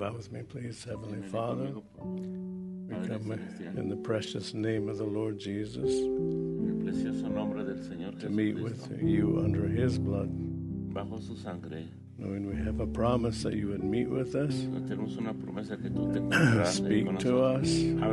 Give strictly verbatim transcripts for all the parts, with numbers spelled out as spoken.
bow with me, please. Heavenly Father, we come in the precious name of the Lord Jesus to meet with you under His blood, knowing we have a promise that you would meet with us, speak to us,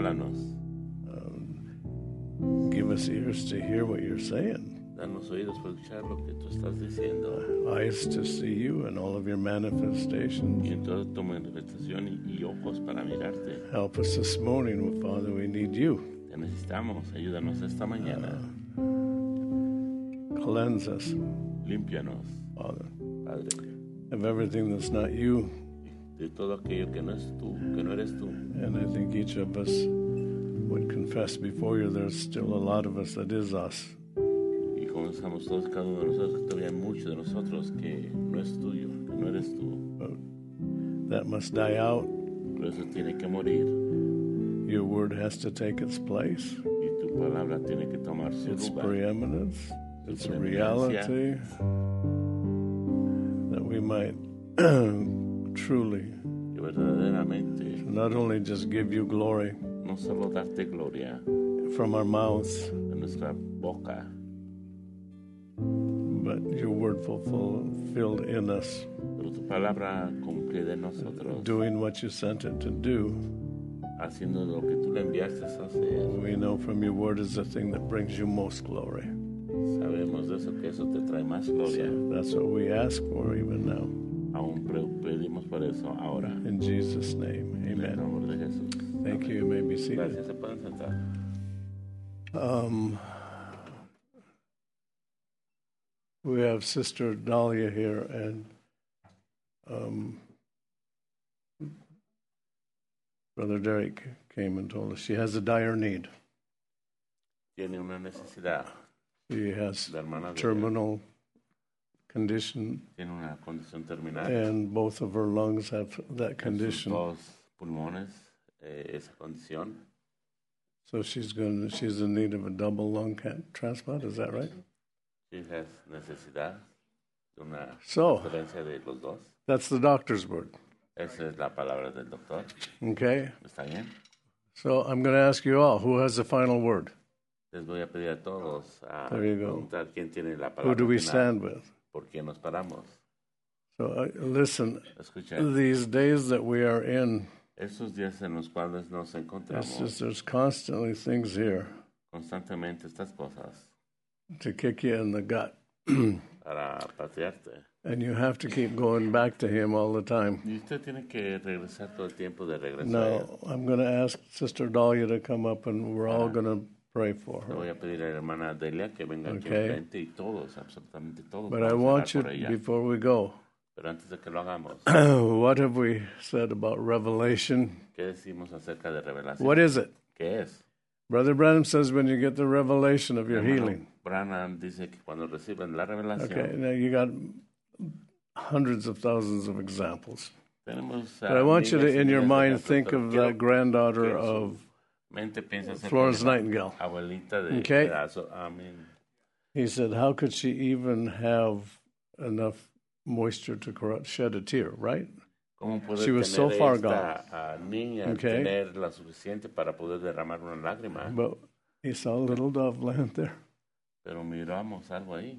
um, give us ears to hear what you're saying, Danos oídos para escuchar lo que tú estás diciendo. Eyes to see you and all of your manifestations. Y en toda tu manifestación y, y ojos para mirarte. Help us this morning, Father, we need you. Te necesitamos, ayúdanos esta mañana. Uh, cleanse us. Límpianos, Father. Padre. Of everything that's not you. De todo aquello que no es tú, que no eres tú. And I think each of us would confess before you there's still a lot of us that is us. Comenzamos todos, cada uno de nosotros, que todavía hay mucho de nosotros que no es tuyo, que no eres tú. But that must die out. Pero eso tiene que morir. Your word has to take its place. Y tu palabra tiene que tomar su its lugar. Preeminence, its reality, that we might truly, que verdaderamente, not only just give you glory, no solo darte gloria from our mouths, de nuestra boca, but your word fulfilled in us, pero tu palabra cumplida en nosotros, doing what you sent it to do. Haciendo lo que tú le enviaste a hacer. We know from your word is the thing that brings you most glory. Sabemos de eso, que eso te trae más gloria. So that's what we ask for even now. Aún pedimos por eso ahora. In Jesus' name, amen. En el nombre de Jesús. Thank you. You may be seated. Gracias, se pueden sentar. Um, we have Sister Dahlia here, and um, Brother Derek came and told us she has a dire need. Tiene una necesidad. She has terminal condition. Tiene una condición terminal. And both of her lungs have that condition. Sus dos pulmones, eh, esa condición. So she's going. She's in need of a double lung transplant. Is that right? She has necesidad de una so, transferencia de los dos. That's the doctor's word. Esa es la palabra del doctor. Okay. ¿Está bien? So I'm going to ask you all, who has the final word? Les voy a pedir a todos a there you go. preguntar quién tiene la palabra Who do we final. stand with? ¿Por quién nos paramos? So uh, listen, Escuchen. These days that we are in, esos días en los cuales nos encontramos, just, there's constantly things here constantemente estas cosas to kick you in the gut. para patearte. And you have to keep going back to Him all the time. Y usted tiene que regresar todo el tiempo de regresar. Now, I'm going to ask Sister Dahlia to come up, and we're all going to pray for her. Le voy a pedir a la hermana Delia que venga aquí okay. enfrente y todos, absolutamente todos. But I want you, before we go, pero antes de que lo hagamos, what have we said about revelation? ¿Qué decimos acerca de revelación? What is it? ¿Qué es? Brother Branham says when you get the revelation of your Hermano healing. Branham dice que cuando reciben la revelación. Okay, now you got hundreds of thousands of examples. Tenemos, uh, but I want you to, in your mind, think of that granddaughter of Florence Nightingale. Okay? He said, how could she even have enough moisture to corrupt, shed a tear, right? She was so far gone. Okay? But he saw a little dove land there. Pero miramos algo ahí.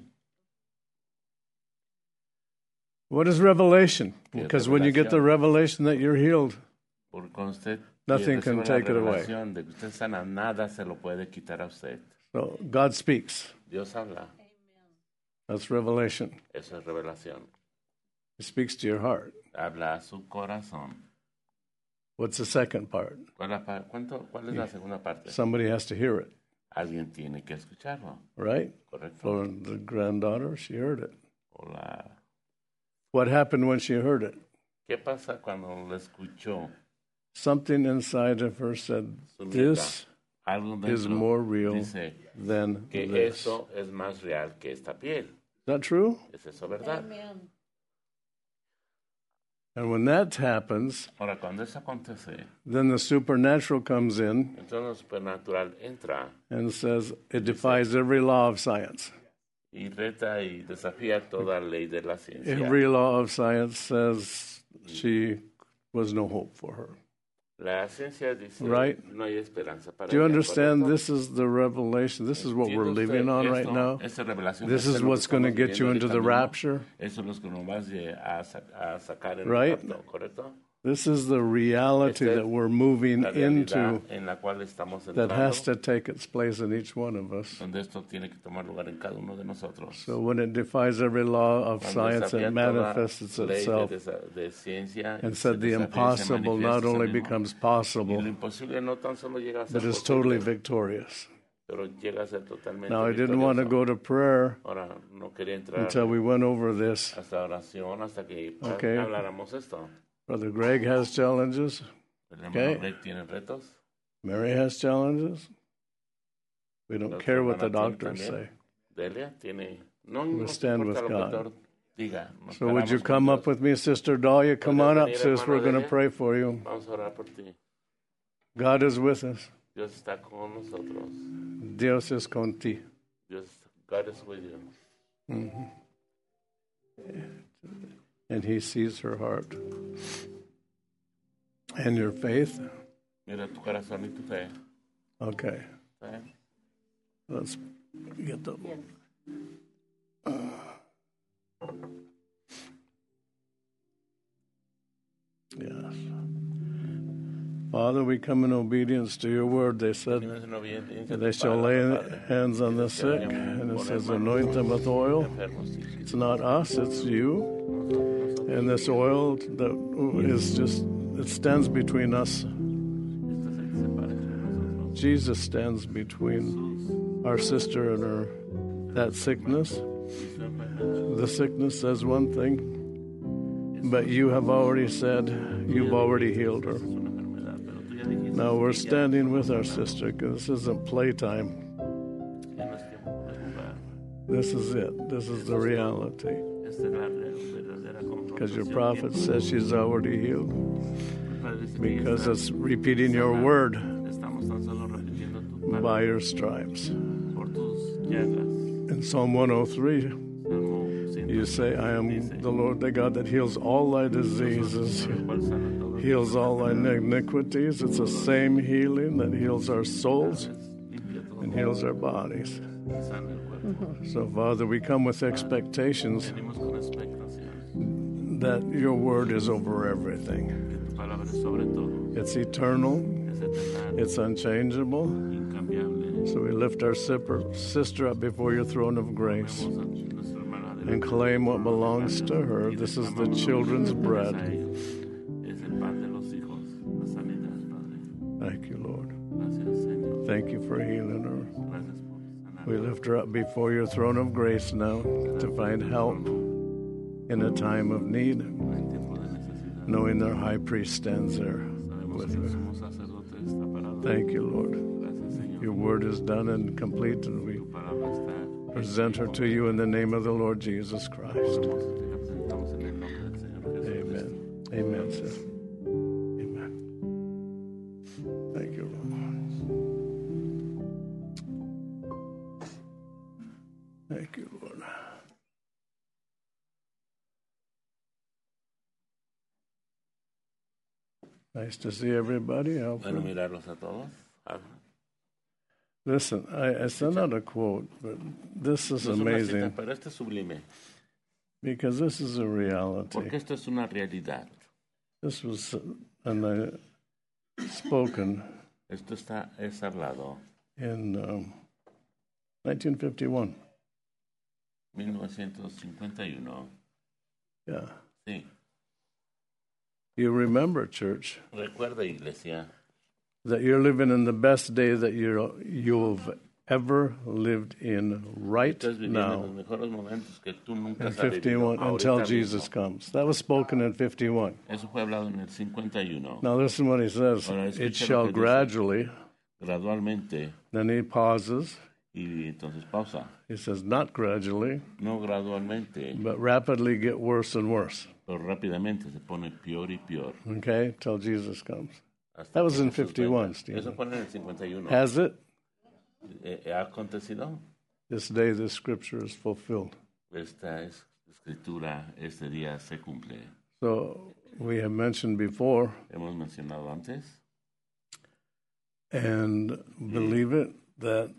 What is revelation? Because when you get the revelation that you're healed, nothing can take it away. So God speaks. Dios habla. That's revelation. Eso es revelación. He speaks to your heart. Habla a su corazón. What's the second part? ¿Cuál, cuánto, ¿Cuál es la segunda parte? Somebody has to hear it. Alguien tiene que escucharlo. Right? Correcto. For the granddaughter, she heard it. Hola. What happened when she heard it? ¿Qué pasa cuando lo escuchó? Something inside of her said, this is more real than que this. Eso es más real que esta piel. Is that true? ¿Es eso verdad? Amen. And when that happens, Ahora, cuando eso acontece, then the supernatural comes in entonces lo supernatural entra and says it defies every law of science. Y reta y desafía toda ley de la ciencia. Every law of science says she was no hope for her. La ciencia dice, right? No hay esperanza para Do you ella, understand? ¿correcto? This is the revelation. This is what we're living on esto, right now. This is what's going to get you into the rapture. Eso es lo que nos va a sacar en right? el rapto, ¿correcto? This is the reality that we're moving into en la cual estamos that has to take its place in each one of us. Donde esto tiene que tomar lugar en cada uno de nosotros. So when it defies every law of science, it manifests itself. De, de ciencia, and said the impossible not only becomes possible, no tan solo llega a ser but is totally victorious. Pero llega a ser totalmente now, I didn't want to go to prayer Ahora, no quería entrar until we went over this. Hasta oración, hasta que okay. habláramos esto. Brother Greg has challenges. Okay. Greg tiene retos. Mary has challenges. We don't Los care what the doctors también. say. Delia tiene, no, we no stand with God. Diga, so would you come up with me, Sister Dahlia? Come on up, sis. We're going to pray for you. Vamos a orar por ti. God is with us. Dios está con nosotros. Dios es con ti. Dios, God is with you. Mm-hmm. And he sees her heart. And your faith? Mira tu corazón y tu fe. Okay. Fe. Let's get the... Uh, yes. Father, we come in obedience to your word. They said they shall lay hands on the sick, and it says anoint them with oil. It's not us, it's you. And this oil that is just, it stands between us. Jesus stands between our sister and her, that sickness. The sickness says one thing, but you have already said you've already healed her. Now we're standing with our sister because this isn't playtime. This is it. This is the reality. Because your prophet says she's already healed. Because it's repeating your word by your stripes. In Psalm one oh three, you say, I am the Lord thy God that heals all thy diseases, heals all thy iniquities. It's the same healing that heals our souls and heals our bodies. So, Father, we come with expectations that your word is over everything. It's eternal. It's unchangeable. So we lift our sister up before your throne of grace and claim what belongs to her. This is the children's bread. Thank you, Lord. Thank you for healing her. We lift her up before your throne of grace now to find help in a time of need, knowing their high priest stands there with her. Thank you, Lord. Your word is done and complete, and we present her to you in the name of the Lord Jesus Christ. Amen. Amen, sis. Amen. Thank you, Lord. Thank you, Lord. Nice to see everybody. Bueno, mirarlos a todos. Listen, I, I sent out a quote, but this is amazing. Cita, pero esto es sublime. Because this is a reality. Porque esto es una realidad. This was and I spoken. Esto está es hablado. In um, nineteen fifty-one. mil novecientos cincuenta y uno. Yeah. Sí. You remember, church. Recuerda, iglesia. That you're living in the best day that you're, you've ever lived in right now. In fifty-one, until Jesus comes. That was spoken in fifty-one. Eso fue hablado en el cincuenta y uno. Now listen what he says. It shall gradually. Gradualmente. Then he pauses. Y entonces pausa. He says, not gradually. No gradualmente. But rapidly get worse and worse. Pero rápidamente se pone peor y peor. Okay, till Jesus comes. That was in fifty-one, Steve. Eso fue en el cincuenta y uno. Has it? ¿Ha acontecido? This day, this scripture is fulfilled. Esta escritura, este día se cumple. So we have mentioned before. Hemos mencionado antes. And believe it, that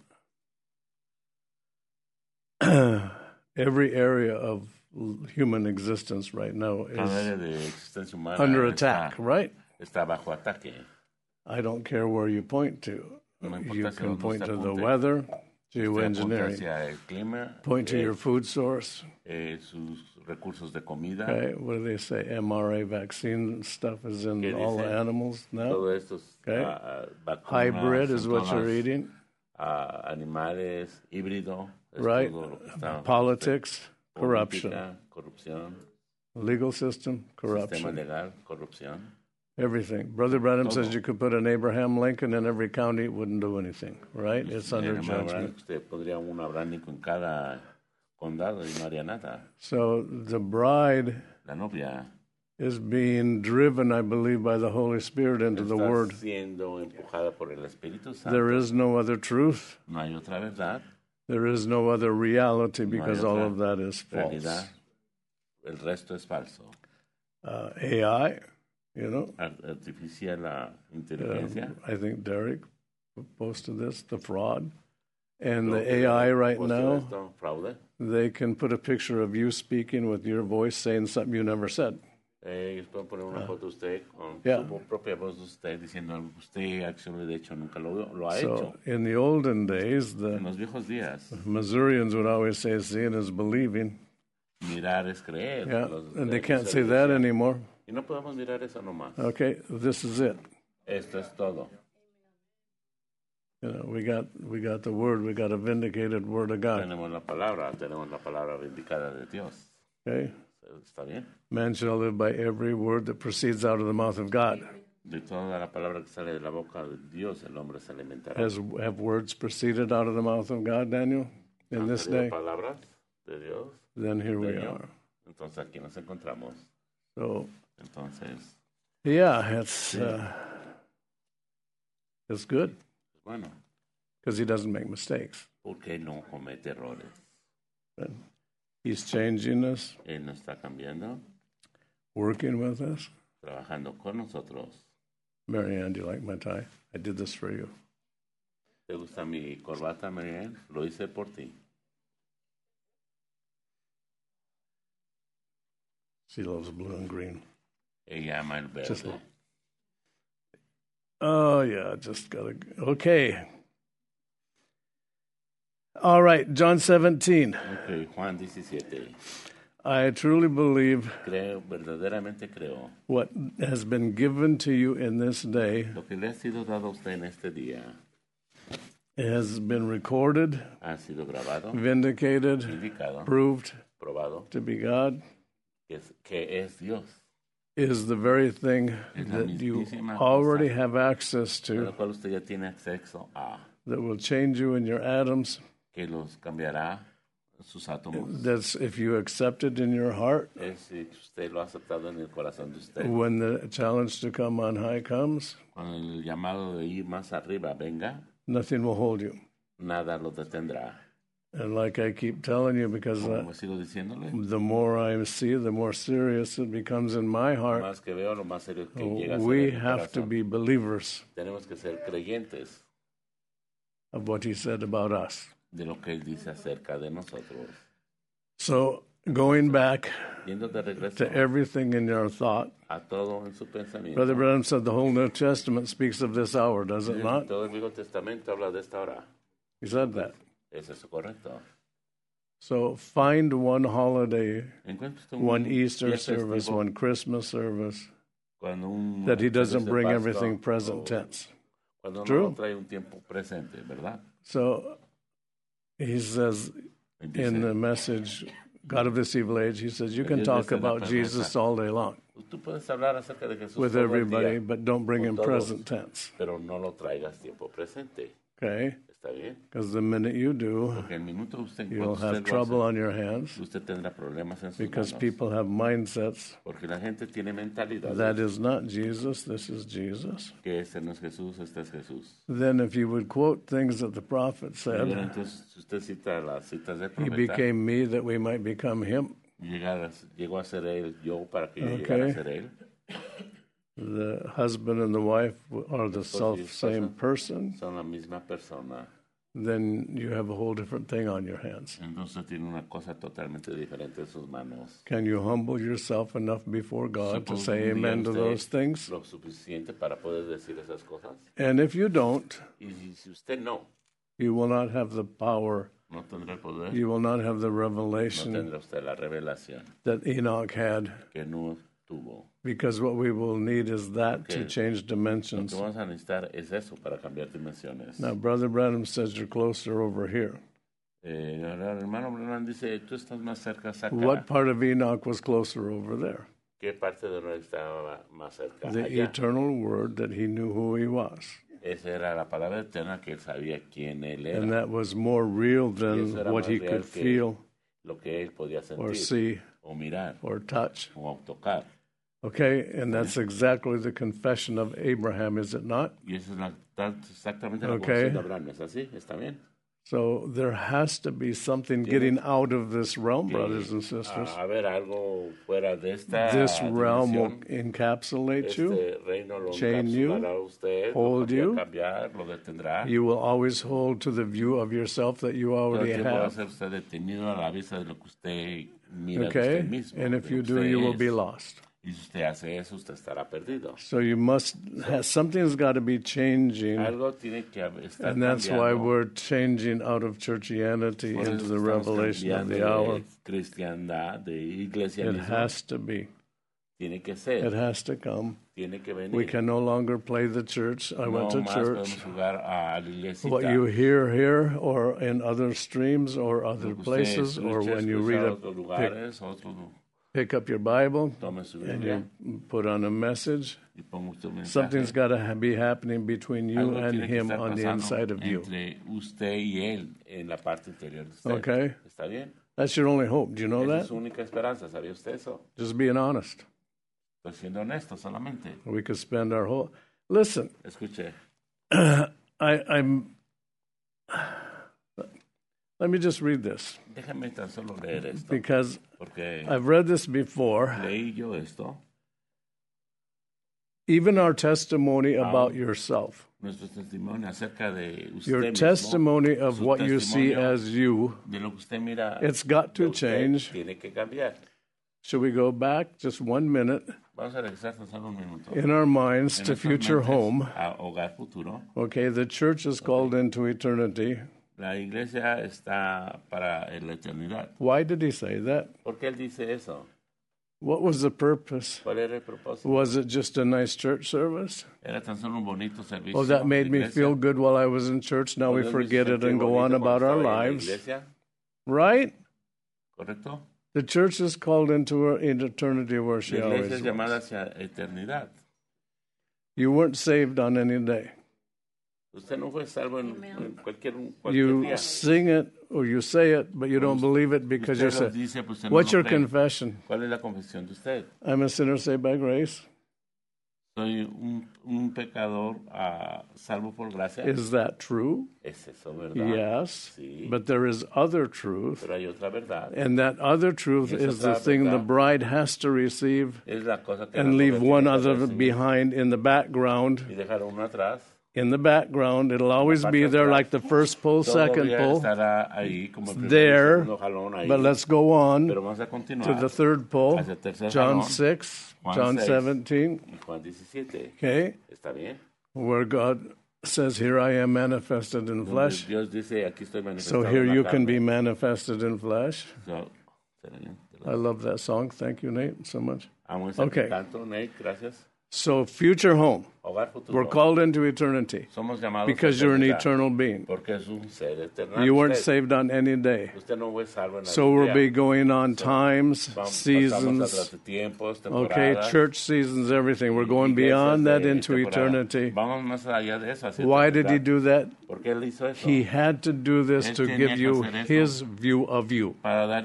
every area of human existence right now is under attack, está, right? Está bajo ataque. I don't care where you point to. No you si can point to apunte. the weather, geoengineering. Clima, point to eh, your food source. Eh, sus recursos de comida. Okay, what do they say? M R A vaccine stuff is in all the animals now. Todo esto es, okay. uh, vacunas, hybrid is what you're eating. Uh, animales, híbrido. Right. Politics, corruption. Política, corrupción. Legal system, corruption. Sistema legal, corrupción. Everything. Brother Branham Todo. says you could put an Abraham Lincoln in every county, it wouldn't do anything, right? It's under judgment. Usted podría un Abraham Lincoln en cada condado y no haría nada. So the bride La novia is being driven, I believe, by the Holy Spirit into the Word. Siendo empujada por el Espíritu Santo. There is no other truth. No hay otra verdad. There is no other reality because no all of that is false. Realidad. El resto es falso. Uh, A I, you know. Artificial uh, inteligencia. Uh, I think Derek posted this, the fraud. And the A I right now, fraude. They can put a picture of you speaking with your voice saying something you never said. Ellos pueden poner una foto de usted con yeah. su propia voz de usted diciendo algo que usted actually de hecho nunca lo, lo ha so, hecho. In the olden days, the en los viejos días, Missourians would always say seeing is believing. Mirar es creer. Yeah. Los, and they can't say that anymore. Y no podemos mirar eso nomás. Okay, this is it. Esto es todo. You know, we got we got the word, we got a vindicated word of God. Tenemos la palabra, tenemos la palabra vindicada de Dios. Okay. Está bien. Man shall live by every word that proceeds out of the mouth of God. De toda la palabra que sale de la boca de Dios, el hombre se alimentará. Has have words proceeded out of the mouth of God, Daniel, in this day? Palabras de Dios. Then here we are. Entonces aquí nos encontramos. So. Entonces. Yeah, it's uh, it's good. Bueno. Because he doesn't make mistakes. Porque no comete errores. But he's changing us. Él nos está cambiando. Working with us. Trabajando con nosotros. Marianne, do you like my tie? I did this for you. ¿Te gusta mi corbata, Marianne? Lo hice por ti. She loves blue and green. Ella ama el verde. Just, oh, yeah, just gotta... Okay. All right, John seventeen. Okay, Juan diecisiete. I truly believe creo, verdaderamente creo, what has been given to you in this day lo que le ha sido dado a usted en este día has been recorded, ha sido grabado, vindicated, indicado, proved probado, to be God, que es, que es Dios. Is the very thing that you already have access to, la cual usted ya tiene acceso a, that will change you in your atoms, que los cambiará sus átomos. That's if you accept it in your heart. Es si usted lo ha aceptado en el corazón de usted. When the challenge to come on high comes, cuando el llamado de ir más arriba venga, nothing will hold you. Nada lo detendrá. And like I keep telling you, because uh, the more I see, the more serious it becomes in my heart. Más que veo, lo más serio que llega a ser we en mi have corazón. to be believers. Tenemos que ser creyentes of what he said about us. De lo que él dice acerca de nosotros. So going back Yendo de regreso, to everything in your thought, a todo en su pensamiento. Brother Branham said the whole New Testament speaks of this hour, does it not? Todo el Viejo Testamento habla de esta hora. He said that. Eso es correcto. So find one holiday, one Easter service, festivo, one Christmas service, un that he doesn't bring Pascua, everything present tense. Cuando True? No trae un tiempo presente, ¿verdad? So he says in the message, God of this evil age, he says, you can talk about Jesus all day long with everybody, but don't bring in present tense. Pero no lo traigas tiempo presente. Okay? Está bien. Because the minute you do, Porque el minuto usted, you'll usted have trouble hace, on your hands. Usted tendrá problemas en sus because manos. people have mindsets. Porque la gente tiene mentalidades. That is not Jesus, this is Jesus. Que este no es Jesús, este es Jesús. Then if you would quote things that the prophet said, entonces, si usted cita las citas del he profeta, became me that we might become him. Llegar, llegó a ser él, yo para que yo Okay. llegara a ser él. the husband and the wife are the self same person, son la misma persona, then you have a whole different thing on your hands. entonces tiene una cosa totalmente diferente en sus manos. Can you humble yourself enough before God to say amen to those things? Lo suficiente para poder decir esas cosas. And if you don't, y si usted no, you will not have the power. No tendrá el poder. You will not have the revelation. No tendrá usted la revelación that Enoch had. Que no tuvo. Because what we will need is that Porque to change dimensions. Lo que vamos a necesitar es eso para cambiar dimensiones. Now, Brother Branham says you're closer over here. Eh, el hermano Branham dice, tú estás más cerca acá. What part of Enoch was closer over there? ¿Qué parte de Enoch estaba más cerca The allá? eternal word that he knew who he was. Esa era la palabra eterna que él sabía quién él era. And that was more real than what he could feel, lo que él podía sentir, or see, o mirar, or touch. O tocar. Okay, and that's exactly the confession of Abraham, is it not? Y eso es la, exactamente la okay. confesión de Abraham, ¿es así? ¿Está bien? So there has to be something getting out of this realm, brothers and sisters. A ver, algo fuera de esta this realm will encapsulate este you, reino lo chain you, usted, hold you. Cambiar, lo detendrá. You will always hold to the view of yourself that you already have. Okay, and if you do, you will be lost. Y si usted hace eso, usted estará perdido. So you must have, something's got to be changing. Algo tiene que estar and that's cambiando. why we're changing out of churchianity into the revelation of the hour. Cristiandad, de it has to be. Tiene que ser. It has to come. Tiene que venir. We can no longer play the church. I no went to más church. Jugar a la what you hear here or in other streams or other places or when you read a lugares, pick up your Bible and you put on a message. Something's got to be happening between you and him on the inside of you. Usted y él en la parte interior de usted. Okay? ¿Está bien? That's your only hope. Do you know Esa that? Es su única esperanza. ¿Sabía usted eso? Just being honest. Estoy siendo honesto solamente. We could spend our whole... Listen. Escuche. I, I'm... Let me just read this. Déjame tan solo leer esto. Because Porque I've read this before. Leí yo esto. Even our testimony about yourself. Nuestro testimonio acerca de usted Your mismo, testimony of what you see as you, de lo que usted mira, it's got to change. Tiene que cambiar. Should we go back just one minute Vamos a regresar tan solo un minuto. in our minds en to future mentes, home? A hogar futuro. Okay, the church is called okay. into eternity. La iglesia está para la eternidad. Why did he say that? ¿Por qué él dice eso? What was the purpose? ¿Cuál era el propósito? Was it just a nice church service? Era tan solo un bonito servicio. Oh, that made me feel good while I was in church. Now we forget it and go on about our lives. Right? Correcto. The church is called into eternity where she always was. Llamada hacia eternidad. You weren't saved on any day. Usted no fue salvo en, en cualquier, cualquier you día. sing it or you say it, but you don't believe it because you say, dice, pues what's no your cree. confession? ¿Cuál es la confesión de usted? I'm a sinner saved by grace. Soy un, un pecador uh, salvo por gracia. Is that true? ¿Es eso verdad? Yes. Sí. But there is other truth. Pero hay otra verdad. And that other truth is the thing the bride has to receive es la cosa que and leave one other behind in the background. Y dejar uno atrás. In the background, it'll always be there like the first pull, second pull. There, but let's go on to the third pull. John six, John seventeen. Okay, where God says, "Here I am manifested in flesh." So here you can be manifested in flesh. I love that song. Thank you, Nate, so much. Okay. So future home. We're called into eternity because you're an eternal being. You weren't saved on any day. So we'll be going on times, seasons, okay, church seasons, everything. We're going beyond that into eternity. Why did he do that? He had to do this to give you his view of you,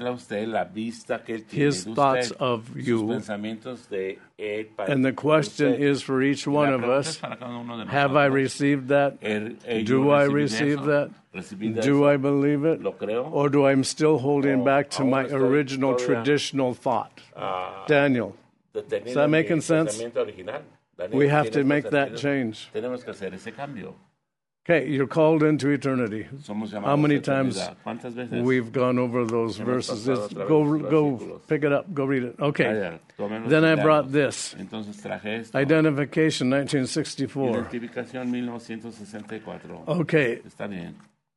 his thoughts of you. And the question is for each one of us, have I received that? Do I receive that? Do I believe it? Or do I still holding back to my original traditional thought? Daniel, is that making sense? We have to make that change. Tenemos que hacer ese cambio. Okay, you're called into eternity. Somos How many times ¿Cuántas veces we've gone over those verses? It's, go, go, pick it up, go read it. Okay. Then I brought this. Entonces traje esto. Identification, nineteen sixty-four. Identificación mil novecientos sesenta y cuatro. Okay. Está bien.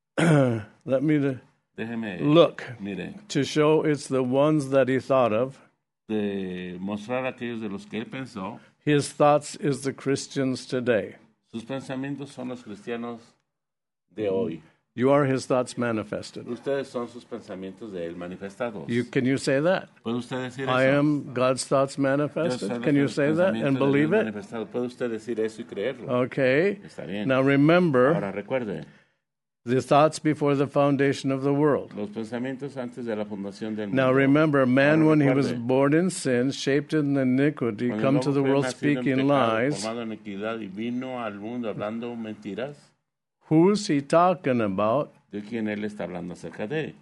Let me to Déjeme, look mire, to show it's the ones that he thought of. De mostrar aquellos de los que él pensó. His thoughts is the Christians today. Sus pensamientos son los cristianos de hoy. You are his thoughts manifested. Ustedes son sus pensamientos de él manifestados. You, can you say that? ¿Puede usted decir I eso? am God's thoughts manifested. Can you say that and believe it? ¿Puede usted decir eso y creerlo? Okay. Está bien. Now remember, ahora recuerde, the thoughts before the foundation of the world. Los pensamientos antes de la fundación del mundo. Now remember, man, when he was born in sin, shaped in iniquity, Cuando come to the world speaking pecado, lies. En iniquidad, y vino al mundo hablando mentiras. Who's he talking about? ¿De quién él está hablando acerca de?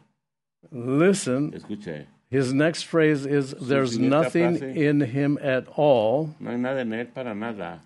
Listen. Escuche. His next phrase is, there's nothing frase, in him at all. No hay nada en él para nada.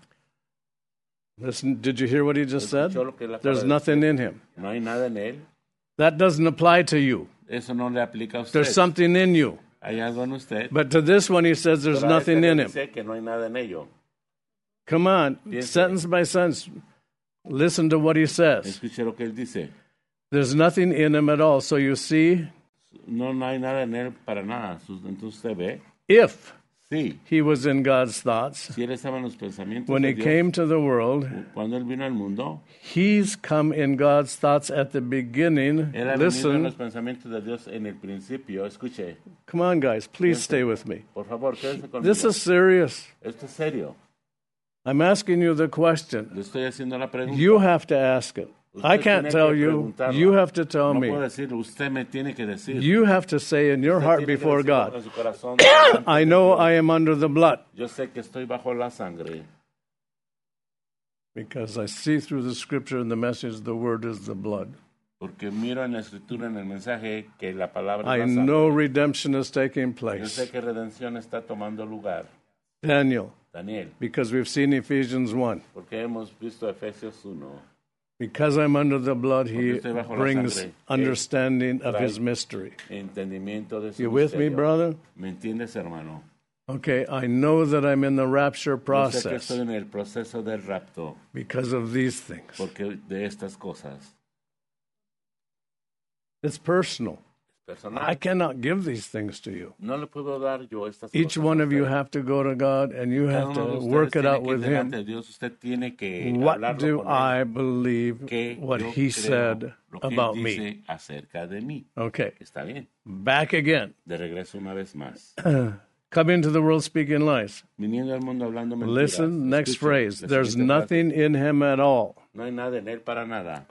Listen, did you hear what he just said? There's nothing in him. No hay nada en él. That doesn't apply to you. Eso no le aplica a usted. There's something in you. Hay algo en usted. But to this one he says there's Pero nothing in him. Dice que no hay nada en ello. Come on, Piense. Sentence by sentence. Listen to what he says. Escuche lo que él dice. There's nothing in him at all. So you see, no, no hay nada en él para nada. Entonces usted ve. If sí. he was in God's thoughts, si él estaba en los pensamientos when de he Dios, came to the world, cuando él vino al mundo, he's come in God's thoughts at the beginning. Él ha Listen. venido en los pensamientos de Dios en el principio. Escuche. Come on, guys, please stay with me. Por favor, quédense conmigo. This is serious. Esto es serio. I'm asking you the question. Le estoy haciendo la pregunta. You have to ask it. Usted I can't tell you. You have to tell no me. Puedo decirlo. Usted me tiene que decir. You have to say in your Usted heart tiene que before decirlo God, en su corazón, I know I am under the blood. Yo sé que estoy bajo la sangre. Because I see through the scripture and the message, the word is the blood. Porque miro en la escritura, en el mensaje, que la palabra I es la sangre. know redemption is taking Yo place. sé que redención está tomando lugar. Daniel, Daniel, because we've seen Ephesians one. porque hemos visto Efesios uno. Because I'm under the blood, he Porque estoy bajo la brings sangre. understanding of Trae his mystery. Entendimiento de su You with me, misterio. brother? ¿Me entiendes, hermano? Okay, I know that I'm in the rapture Yo sé que process estoy en el proceso del rapto because of these things. porque de estas cosas. It's personal. Personal. I cannot give these things to you. No le puedo dar yo estas Each cosas one a of you usted. have to go to God and you Cada have uno de to ustedes work it tiene out que ir with delante Him. de Dios. Usted tiene que What hablarlo do con él. I believe Que what yo He creo said lo que él about dice me? acerca de mí. Okay, Está bien. back again. De regreso una vez más. Come into the world speaking lies. Viniendo al mundo hablando mentiras. Listen, next Escuche, phrase. la There's siguiente nothing frase. in Him at all. No hay nada en él para nada.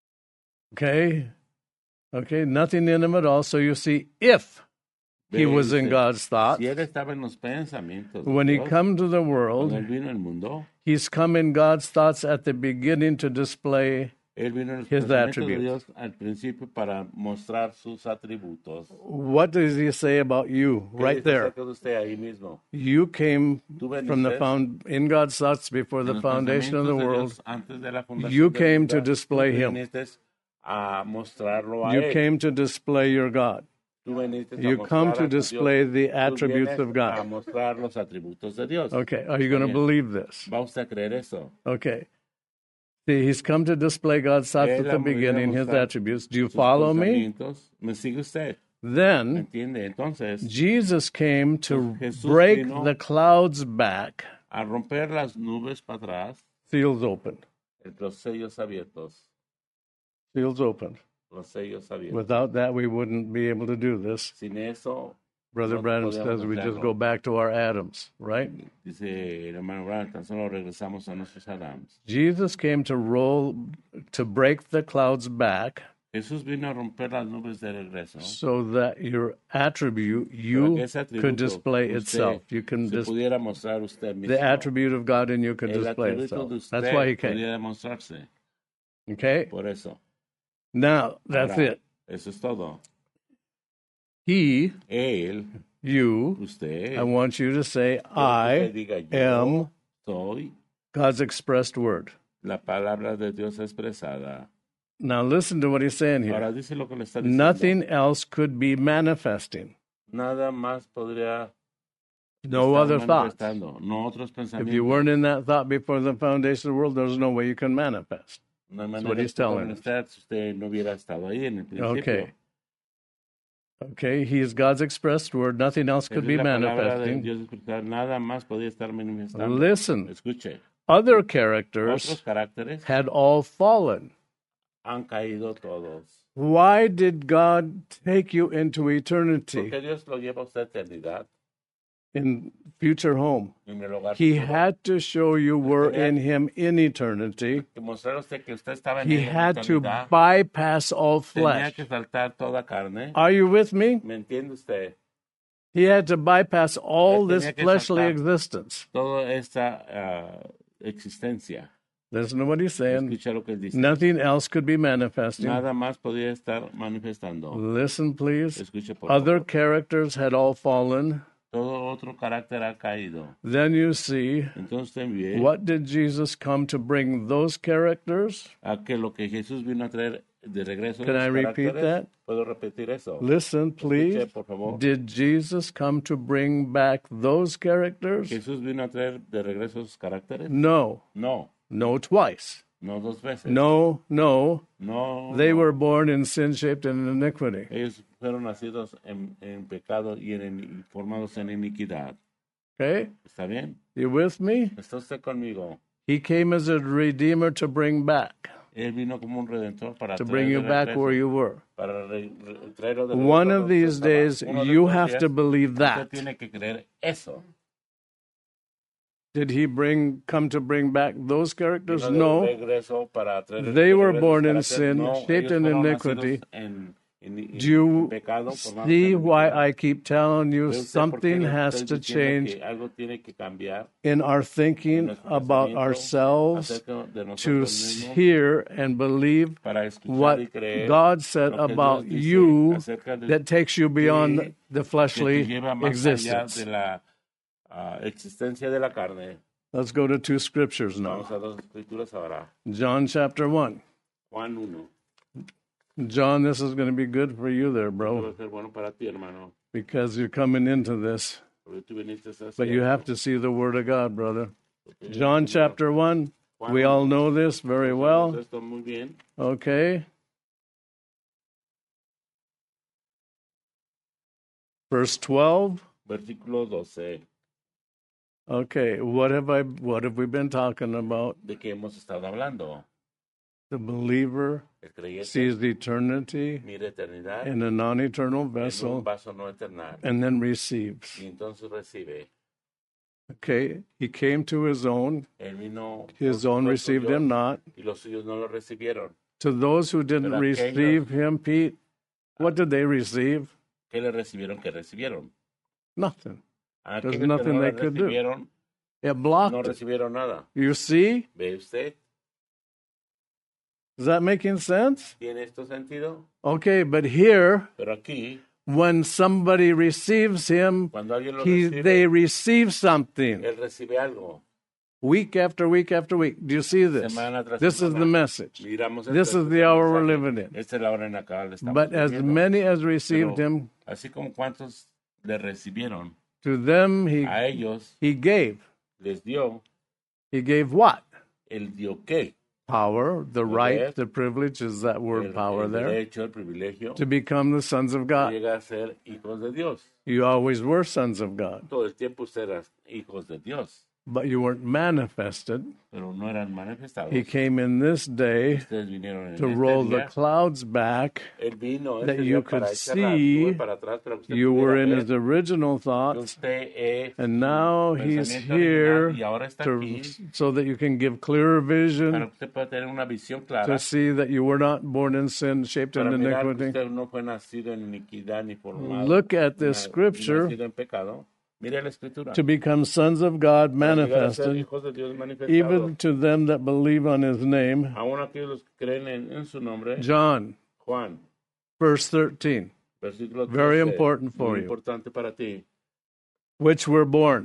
Okay? Okay, nothing in Him at all. So you see, if He was in Dice, God's thoughts, si él estaba en los pensamientos de when He Dios, come to the cuando world, él vino al mundo, He's come in God's thoughts at the beginning to display él vino en los His pensamientos attributes. de Dios al principio para mostrar sus atributos. what does He say about you ¿Qué right dice there? acerca de usted ahí mismo? You came Tú veniste from the found in God's thoughts before en the los foundation of the pensamientos de world. Dios antes de la fundación You del came mundo. to display Tú Him. viniste a mostrarlo a You él. came to display your God. Tú viniste a You come mostrar to a tu display Dios. the Tú attributes vienes of a God. mostrar los atributos de Dios. Okay, are you going to Bien. believe this? ¿Va usted a creer eso? Okay. See, He's come to display God's thoughts Él at the ha venido a beginning, His mostrar attributes. Do you sus follow me? pensamientos. ¿Me sigue usted? ¿Me Then entiende? Entonces, Jesus came to Jesús break vino the clouds back, a romper las nubes para atrás, seals open, los sellos abiertos, seals open. los sellos abiertos. Without that, we wouldn't be able to do this. Sin eso, Brother no Branham podíamos says we just hacerlo. go back to our Adams, right? Dice el hermano Branham, tan solo regresamos a nuestros Adams. Jesus came to roll, to break the clouds back Jesús vino a romper las nubes de regreso. so that your attribute, para que you ese atributo could display usted itself. You can se dis- pudiera mostrar usted mismo. the attribute of God in you could El display atributo itself. de usted That's why He came. pudiera mostrarse. Okay? Por eso. Now, that's Ahora, it. Eso es todo. He, Él, you, usted, I want you to say, quiero que I usted diga, yo am Soy God's expressed word. La palabra de Dios expresada. Now listen to what he's saying here. Ahora dice lo que le está diciendo. Nothing else could be manifesting. Nada más podría No other thoughts. No otros pensamientos. If you weren't in that thought before the foundation of the world, there's no way you can manifest. No That's what he's telling us. Usted no hubiera estado ahí en el principio. Okay. Okay, he is God's expressed word. Nothing else could be manifesting. Nada más podía estar manifestando. Listen. Escuche. Other characters had all fallen. Han caído todos. Why did God take you into eternity? Porque Dios lo lleva a usted a eternidad. In future home. He had to show you were in him in eternity. He had to bypass all flesh. Are you with me? He had to bypass all this fleshly existence. Toda esta uh, existencia. Listen to what he's saying. Nothing else could be manifesting. Nada más podía estar manifestando. Listen, please. Other characters had all fallen. Todo otro carácter ha caído. Then you see, Entonces, what did Jesus come to bring those characters? A que lo que Jesús vino a traer de regreso. Can I repeat that? Puedo repetir eso. Listen, please. Escuche, por favor. Did Jesus come to bring back those characters? Jesús vino a traer de regreso esos caracteres? No. No. No twice. No dos veces. No, no. No. They no. were born in sin shaped in iniquity. Ellos fueron nacidos en, en pecado y en, formados en iniquidad. Okay? ¿Está bien? You with me? ¿Está usted conmigo? He came as a redeemer to bring back. Él vino como un redentor para to bring you back where you were. Para re, re, de One of these days, you have días, to believe that. Tiene que creer eso. Did he bring come to bring back those characters? No. They were born in sin, no, shaped in iniquity. En, en, Do you pecado, see why I keep telling you something has to change in our thinking about ourselves to hear and believe what God said about you that takes you beyond the fleshly existence? Uh, existencia de la carne. Let's go to two scriptures now. Vamos a dos escrituras ahora. John chapter one. Juan uno. John, this is going to be good for you there, bro. Va a ser bueno para ti, hermano. Because you're coming into this. But you have to see the Word of God, brother. John chapter one. We all know this very well. Okay. Verse twelve. Versículo doce. Okay, what have I? What have we been talking about? ¿De qué hemos estado hablando? The believer sees the eternity in a non-eternal vessel, no and then receives. Y entonces recibe. Okay, he came to his own. Vino, his own received him not. Y los suyos no lo recibieron. To those who didn't Pero receive aquellos, him, Pete, what did they receive? ¿Qué le recibieron? ¿Qué recibieron? Nothing. There's nothing no they could do. It blocked no recibieron nada. You see? ¿Ve usted? Is that making sense? ¿Tiene esto sentido? Okay, but here, Pero aquí, when somebody receives him, lo he, recibe, they receive something. Él recibe algo. Week after week after week. Do you see this? This is the message. This is the hour we're living in. Esta es la hora en la cual estamos but as viviendo. many as received Pero, him, así como cuantos le recibieron, to them he, a ellos he gave. Les dio. He gave what? Él dio qué? Power, the Poder, right, the privilege, is that word el, power el there? Derecho, el privilegio, to become the sons of God. Llegar a ser hijos de Dios. You always were sons of God. Todo el tiempo usted era hijos de Dios. But you weren't manifested. Pero no eran manifestados. He came in this day en to este roll día. the clouds back vino that you could see atrás, you were in his original thoughts. And now he's here to, so that you can give clearer vision to see that you were not born in sin, shaped in iniquity. No iniquidad, Look at this scripture. To become sons of God manifested, even to them that believe on his name. John, Juan, verse thirteen. Very important for you. Which were born.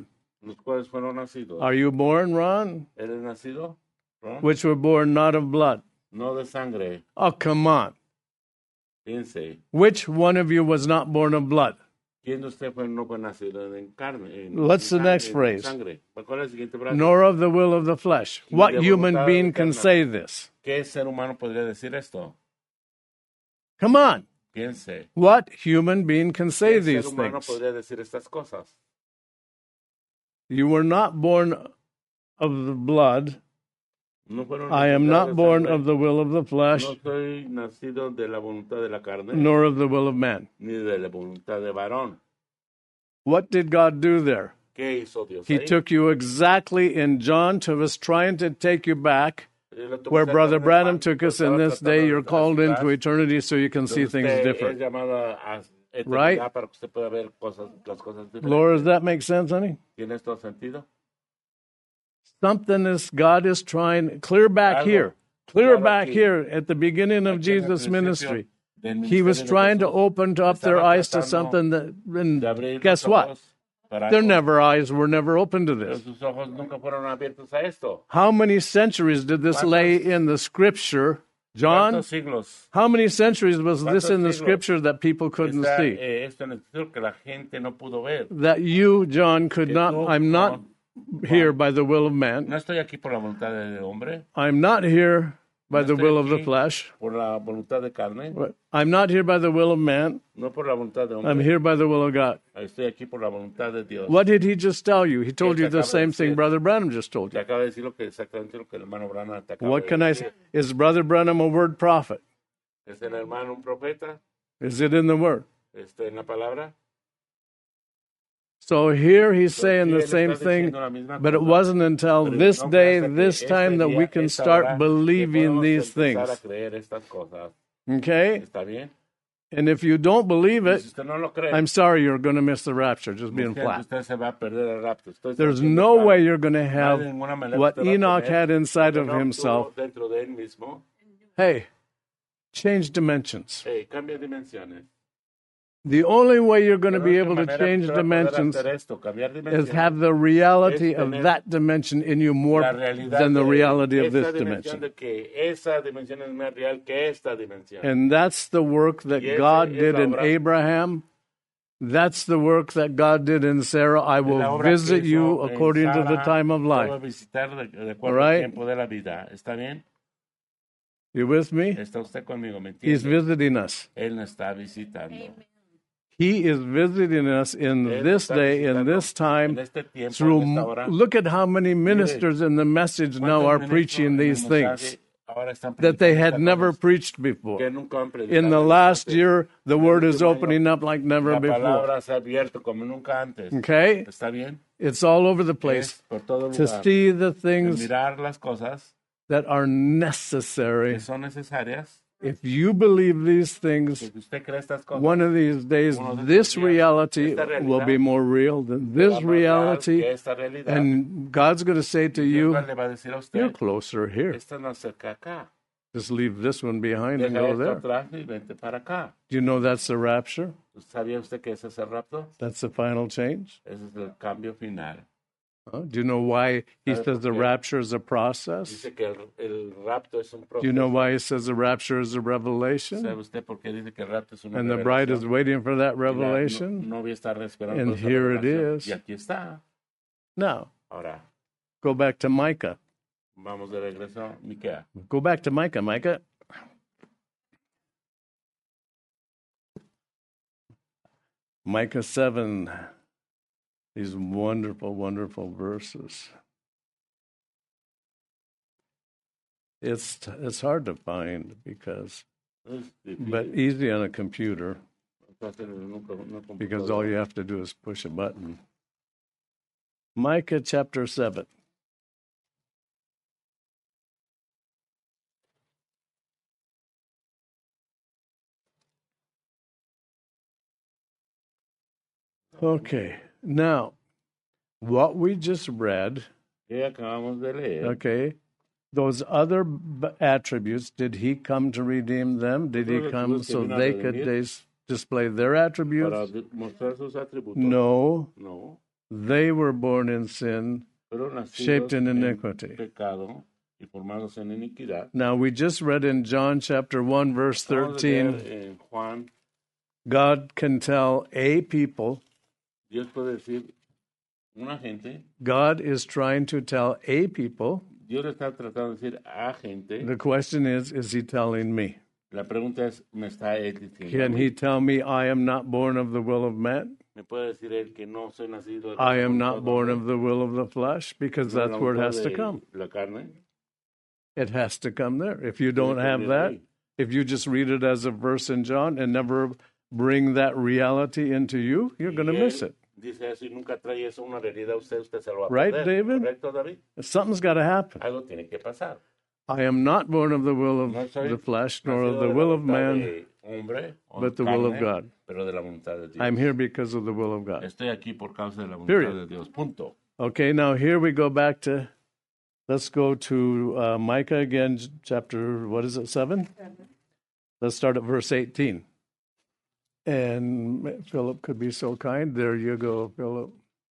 Los cuales fueron nacidos. Are you born, Ron? ¿Eres nacido, Ron? Which were born not of blood. No de sangre. Oh, come on. Piense. Which one of you was not born of blood? ¿Quién de ustedes fue, no fue nacido en carne? En, What's en the sangre, next phrase? Sangre. ¿Cuál es el siguiente frase? Nor of the will of the flesh. What human being can say this? ¿Qué ser humano podría decir esto? Come on. Piense. What human being can say ¿Qué these ser humano things? podría decir estas cosas? You were not born of the blood. No fueron I am nacidos not de born sangre. of the will of the flesh, No soy nacido de la voluntad de la carne, nor of the will of man. ni de la voluntad de varón. What did God do there? ¿Qué hizo Dios He ahí? took you exactly in John to was trying to take you back Él lo tomó where Brother exactamente Branham Juan, took us estaba in this tratando day. de You're called atrás. into eternity so you can see Entonces, things usted different. es llamado a eternidad Right? para que usted pueda ver cosas, las cosas diferentes. Laura, does that make sense, honey? ¿Tiene esto sentido? Something is God is trying clear back Algo here, clear claro back que- here at the beginning of Aquí en el Jesus' principio ministry. del He was ministerio de trying to Jesús, open up their estaba eyes to tratando something that, de and abrir guess los what? ojos para Their algo. never eyes were never open to Pero this. sus ojos nunca fueron abiertos a esto. How many centuries did this lay ¿Cuántos- in the scripture? John, ¿Cuántos siglos how many centuries was this ¿Cuántos in the siglos scripture that people couldn't está see? eh, esto en el escritor que la gente no pudo ver? That you, John, could Que not, tú, I'm not Juan, here by the will of man. No estoy aquí por la voluntad del hombre, I'm not here by No the estoy will of the aquí flesh. por la voluntad de carne, I'm not here by the will of man. no por la voluntad de hombre. I'm here by the will of God. Estoy aquí por la voluntad de Dios. What did he just tell you? He told te you the acaba de same thing decir? Brother Branham just told Te you. acaba de decir lo que, exactamente lo que el hermano Branham te acaba What de can I decir. say? Is Brother Branham a word prophet? ¿Es el hermano un profeta? Is it in the word? ¿Está en la palabra? So here he's Entonces, saying sí, the él same está thing, diciendo la misma but it cosa. wasn't until Pero this no fue day, hasta que this este time, that día, we can esta hora, start que believing podemos these empezar a things. creer estas cosas. Okay? ¿Está bien? And if you don't believe Y it, si usted no lo cree, I'm sorry, you're going to miss the rapture, just being usted, flat. usted se va a perder el rapto. Estoy There's diciendo no claro. way you're going to No hay have de ninguna manera what que usted va a Enoch tener had inside lo of que no himself. tuvo dentro de él mismo. Hey, change dimensions. Hey, cambia dimensiones. The only way you're going to La be única able to manera que change usted va a poder dimensions hacer esto, cambiar is dimensiones, have the reality es of tener that dimension in you more la realidad than the de reality of esa this dimensión dimension. de que esa dimensión es más real que esta dimensión. And that's the work that Y ese God es did la in obra- Abraham. That's the work that God did in Sarah. I La will obra que visit you hizo en according to the Sara, time of lo va a life. visitar de, de acuerdo All right? al tiempo de la vida. ¿Está bien? You with me? ¿Está usted conmigo? ¿Me He's entiende? visiting us. Él nos está visitando. He is visiting us in Él this nos está day, in visitando this time, en este tiempo, through, en esta hora. look at how many ministers in the message now ¿Cuántos are ministros preaching en el these mensaje things ahora están that they predicando had estas never cosas preached before. que nunca han predicado In the antes? last year, the En el word is último año, opening up like never La before. palabra se ha abierto como nunca antes. Okay? ¿Está bien? It's all over the place Es por todo to lugar. see the El things mirar las cosas that are necessary. que son necesarias. If you believe these things, Que usted cree estas cosas. one of these days, Uno de estos this días, reality esta realidad will be more real than será this más real reality. que esta realidad. And God's going to say to Dios you, le va a decir a usted, you're closer here. esta no cerca acá. Just leave this one behind and Deja go esto there. atrás y vente para acá. Do you know that's the rapture? ¿Sabía usted que ese es el rapto? That's the final change? Ese es el cambio final. Huh? Do you know why he ¿Sabe says por the qué? rapture is a process? Dice que el, el rapto es un Do proceso. you know why he says the rapture is a ¿Sabe revelation? usted por qué dice que el rapto es una And the bride is revelación? waiting for that Y la no- revelation? novia está esperando And esa here it revelación. is. Y aquí está. Now, Ahora, go back to Micah. vamos de regreso a Miquea. Go back to Micah, Micah. Micah seven, these wonderful, wonderful verses. It's it's hard to find because, Es difícil. but easy on a computer Fácil en un co- una because computadora. all you have to do is push a button. Micah chapter seven. Okay, now what we just read, Que acabamos de leer. okay, those other b- attributes, did he come to redeem them? Did he Otros come atributos que so vino a they could redimir dis- display their Para attributes? de- mostrar sus atributos. No, No. They were born in sin, shaped in iniquity. Pecado, y formados en iniquidad. Now, we just read in John chapter one, verse thirteen, God can tell a people, Dios puede decir una gente, God is trying to tell a people. Dios está tratando de decir a gente. The question is, is he telling me? La pregunta es, ¿me está él diciendo? Can he tell me I am not born of the will of man? ¿Me puede decir él que no soy nacido de I am not born of the will of the flesh? Because that's where it has to come. La carne? It has to come there. If you don't have that, if you just read it as a verse in John and never bring that reality into you, you're going to miss it. Dice eso y nunca trae eso una realidad usted, usted se lo va a right, perder. David? ¿Correcto, David? Something's got to happen. Algo tiene que pasar. I am not born of the will of no soy, the flesh, nor of the will of man, hombre, but the carne, will of God. Pero de la voluntad de Dios. I'm here because of the will of God. Estoy aquí por causa de la voluntad Period. de Dios. Punto. Okay, now here we go back to, let's go to uh, Micah again, chapter, what is it, seven? Seven. Let's start at verse eighteen. And Philip could be so kind. There you go, Philip.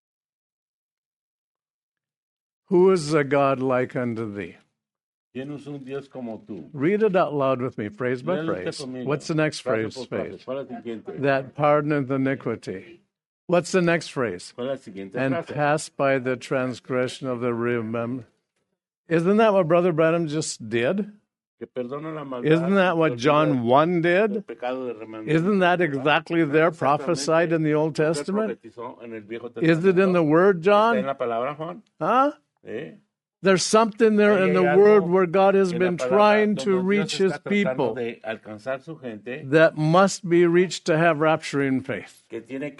Who is a God like unto thee? Tienes un Dios como tú. Read it out loud with me, phrase by phrase. What's the next phrase? phrase? That pardoneth iniquity. What's the next phrase? And pass by the transgression of the remember. Isn't that what Brother Branham just did? Isn't that what John one did? Isn't that exactly there prophesied in the Old Testament? Is it in the Word, John? Huh? There's something there in the Word where God has been trying to reach His people that must be reached to have rapturing faith. And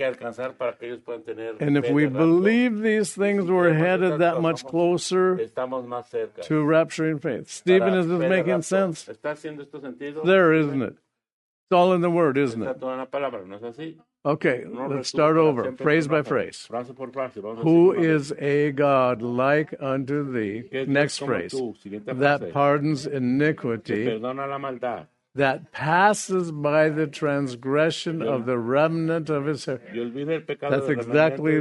if we believe these things, we're headed that much closer to rapturing faith. Stephen, is this making sense? There, isn't it? It's all in the Word, isn't it? Okay, let's start over, phrase by phrase. Who is a God like unto thee? Next phrase. That pardons iniquity, that passes by the transgression of the remnant of his hair. That's exactly,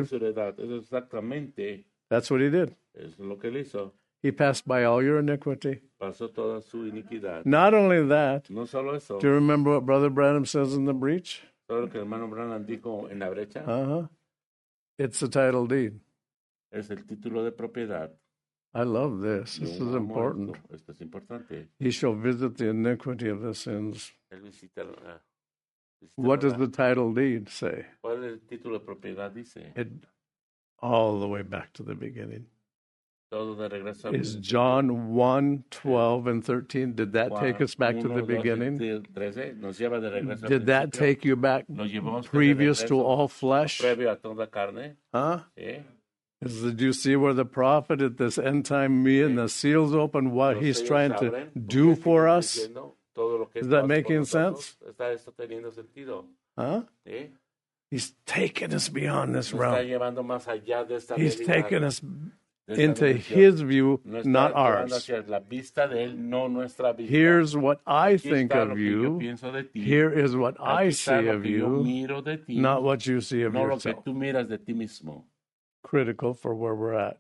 that's what he did. He passed by all your iniquity. Not only that, do you remember what Brother Branham says in the breach? Todo lo que el hermano Branham dijo en la brecha. Uh-huh. It's the title deed. Es el título de propiedad. I love this. This is important. Esto es importante. He shall visit the iniquity of the sins. Él visita, uh, visita what does the title deed say? ¿Cuál es el título de propiedad dice? It, all the way back to the beginning. Todo de regreso is John one, twelve, and thirteen. Did that take us back to the beginning? Did that take you back previous to all flesh? Huh? Is, did you see where the prophet at this end time meeting, the seals open, what he's trying to do for us? Is that making sense? Huh? He's taken us beyond this realm. He's taken us into his view, not ours. Here's what I think of you. Here is what I see of you, not what you see of yourself. Critical for where we're at.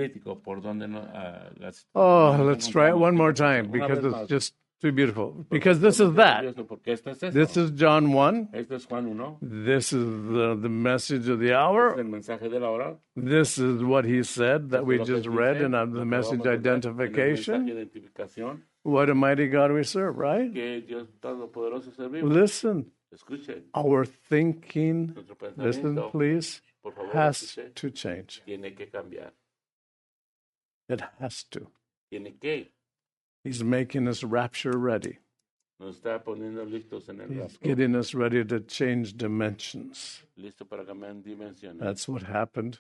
Oh, let's try it one more time because it's just too beautiful. Because this is that. This is John one. This is the, the message of the hour. This is what he said that we just read in the message identification. What a mighty God we serve, right? Listen. Our thinking, listen please, has to change. It has to. He's making us rapture ready. He's getting us ready to change dimensions. That's what happened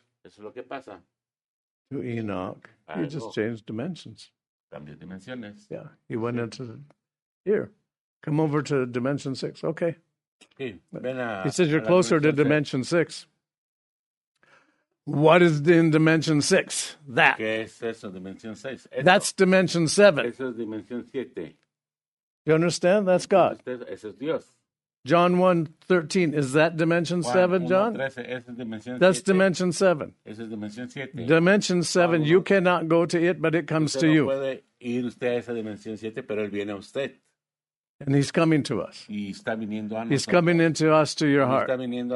to Enoch. He just changed dimensions. Yeah, he went into here. Come over to dimension six. Okay. He says you're closer to dimension six. What is in dimension six? That. ¿Qué es eso, dimensión seis? Eso. That's dimension seven. Eso es dimensión siete. You understand? That's God. Eso es Dios. John one thirteen, is that dimension seven, John? That's dimension seven. Dimension seven, you cannot go to it, but it comes to you. And he's coming to us. He's coming into us, to your heart.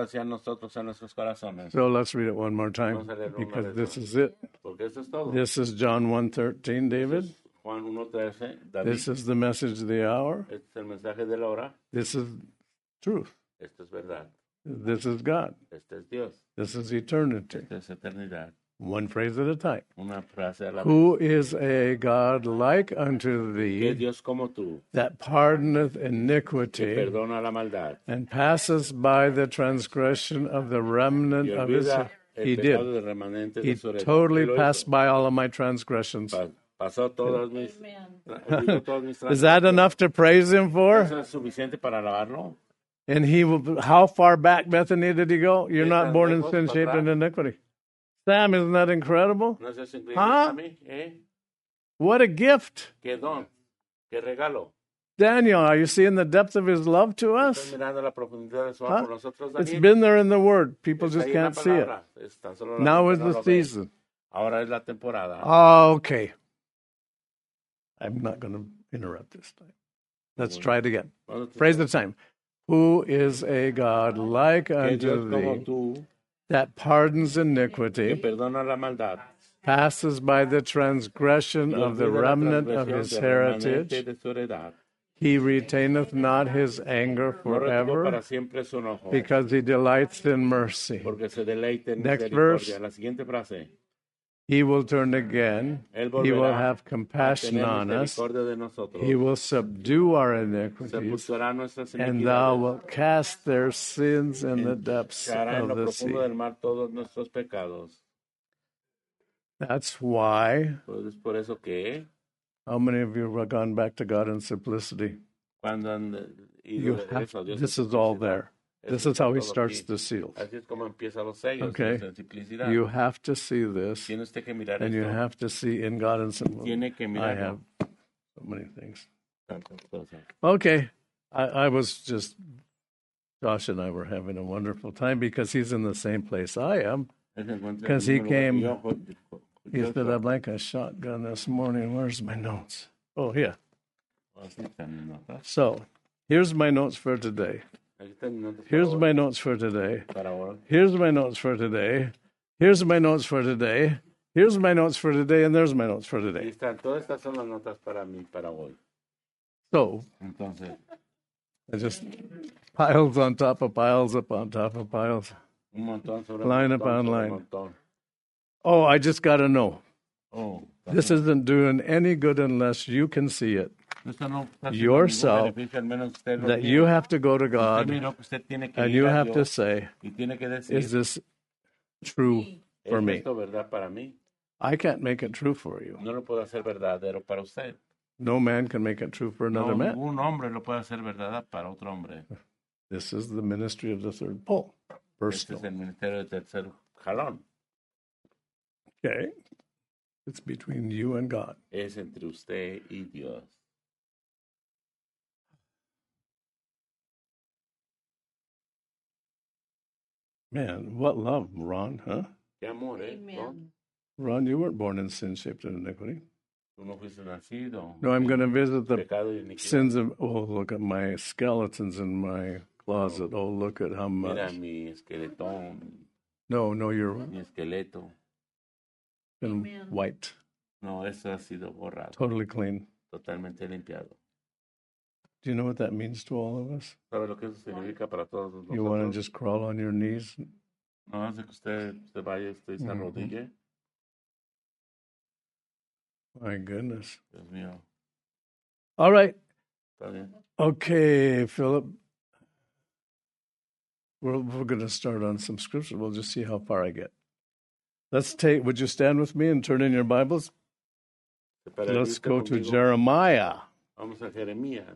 So let's read it one more time, because this is it. This is John one thirteen, David. This is the message of the hour. This is truth. This is God. This is eternity. One phrase at a time. Who is a God like unto thee, that pardoneth iniquity, and passes by the transgression of the remnant of his... He did. He totally passed by all of my transgressions. Is that enough to praise him for? And he will, how far back, Bethany, did he go? You're not born in sin, shaped in iniquity. Sam, isn't that incredible? Huh? What a gift. Daniel, are you seeing the depth of his love to us? Huh? It's been there in the Word. People just can't see it. Now is the season. Oh, okay. I'm not going to interrupt this time. Let's try it again. Phrase the time. Who is a God like unto thee, that pardons iniquity, passes by the transgression of the remnant of his heritage. He retaineth not his anger forever, because he delights in mercy. Next verse. He will turn again. He will have compassion on us. He will subdue our iniquities, and thou wilt cast their sins in the depths of the sea. That's why. How many of you have gone back to God in simplicity? You have, this is all there. This is how he starts the seals. Okay? You have to see this, and you have to see in God and simplicity. I have so many things. Okay. I, I was just, Josh and I were having a wonderful time because he's in the same place I am. Because he came, he said, I'd like a shotgun this morning. Where's my notes? Oh, yeah. So, here's my notes for today. Here's my notes for today. Here's my notes for today. Here's my notes for today. Here's my notes for today, and there's my notes for today. So, it just piles on top of piles upon top of piles. Line upon line. Oh, I just got to know. This isn't doing any good unless you can see it yourself, that you have to go to God and you have to say, is this true for me? I can't make it true for you. No man can make it true for another man. This is the ministry of the third pole. Personal. Okay. It's between you and God. Es entre usted y Dios. Man, what love, Ron, huh? Qué amor, eh? Ron? Ron, you weren't born in sin shaped in iniquity. Tú no fuiste nacido. No, I'm going to visit the sins of, oh, look at my skeletons in my closet. Oh, look at how much. Mira mi esqueletón. No, no, you're mi esqueleto. Been wiped. No, eso ha sido borrado. Totally clean. Totalmente limpiado. Do you know what that means to all of us? ¿Sabe lo que eso significa para todos nosotros? You want to just crawl on your knees? No, hace que usted se vaya, usted se arrodille. My goodness. Dios mío. All right. Está bien. Okay, Philip. We're, we're going to start on some scripture. We'll just see how far I get. Let's take, would you stand with me and turn in your Bibles? Let's go to Jeremiah. Vamos a Jeremías.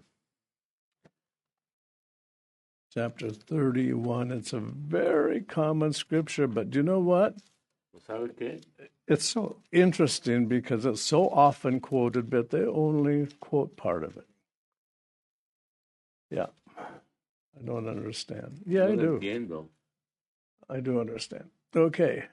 Chapter thirty-one. It's a very common scripture, but do you know what? ¿Sabe qué? It's so interesting because it's so often quoted, but they only quote part of it. Yeah. don't understand. Yeah, no I do. Entiendo. I do understand. Okay.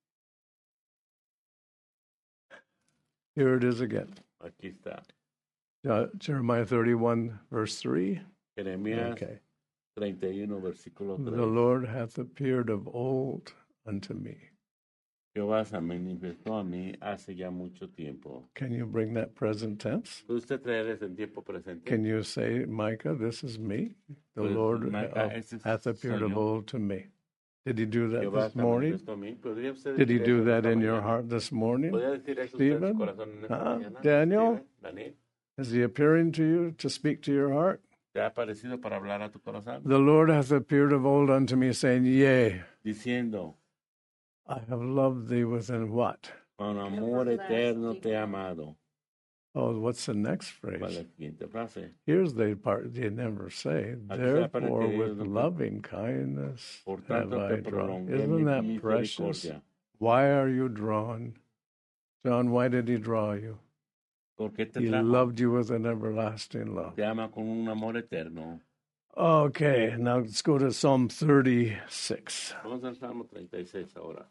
Here it is again. Aquí está. Uh, Jeremiah thirty-one, verse three. Jeremías Okay. treinta y uno, versículo tres. The Lord hath appeared of old unto me. Jehová se manifestó a mí hace ya mucho tiempo. Can you bring that present tense? ¿Puede usted traer ese en tiempo presente? Can you say, Micah, this is me? The Pues, Lord Micah, uh, ese hath appeared of soy yo. old to me. Did he do that Jehová this se morning? manifestó a mí. ¿Podría usted Did he decir do eso that esta in your mañana? heart this morning? ¿Podría decir eso usted en su Stephen? corazón en esta Huh? mañana? Daniel? Steven, Daniel, Is he appearing to you to speak to your heart? ¿te ha aparecido para hablar a tu corazón? The Lord hath appeared of old unto me, saying, Yea, Diciendo, I have loved thee with an what? con amor eterno te he amado. Oh, what's the next ¿Cuál es la phrase? siguiente frase? Here's the part you never say. Aquí se aparece Therefore, que with Dios no- loving kindness Por have tanto I te drawn. prolongué Isn't mi that precious? misericordia. Why are you drawn? John, why did he draw you? ¿Por qué te He trajo? loved you with an everlasting love. Te ama con un amor eterno. Okay, now let's go to Psalm thirty-six. Vamos al Salmo treinta y seis ahora.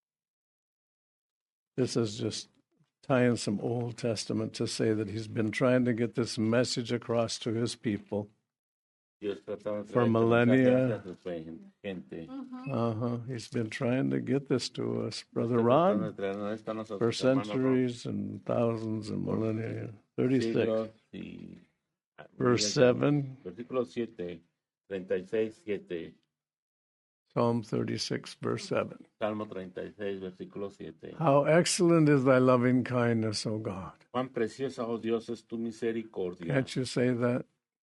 This is just tying some Old Testament to say that he's been trying to get this message across to his people. Dios trataba de For traer este millennia. mensaje hacia su gente. Uh-huh. He's been trying to get this to us, Brother Está tratando Ron, de traernos esto a nosotros, for hermano Ron. centuries and thousands and millennia. thirty-six, Siglos y- verse seven, Versículo siete, treinta y seis, siete. Psalm thirty-six, verse seven. Salmo treinta y seis, versículo siete. How excellent is thy loving kindness, O God. Cuán preciosa, oh Dios, es tu misericordia. Can't you say that?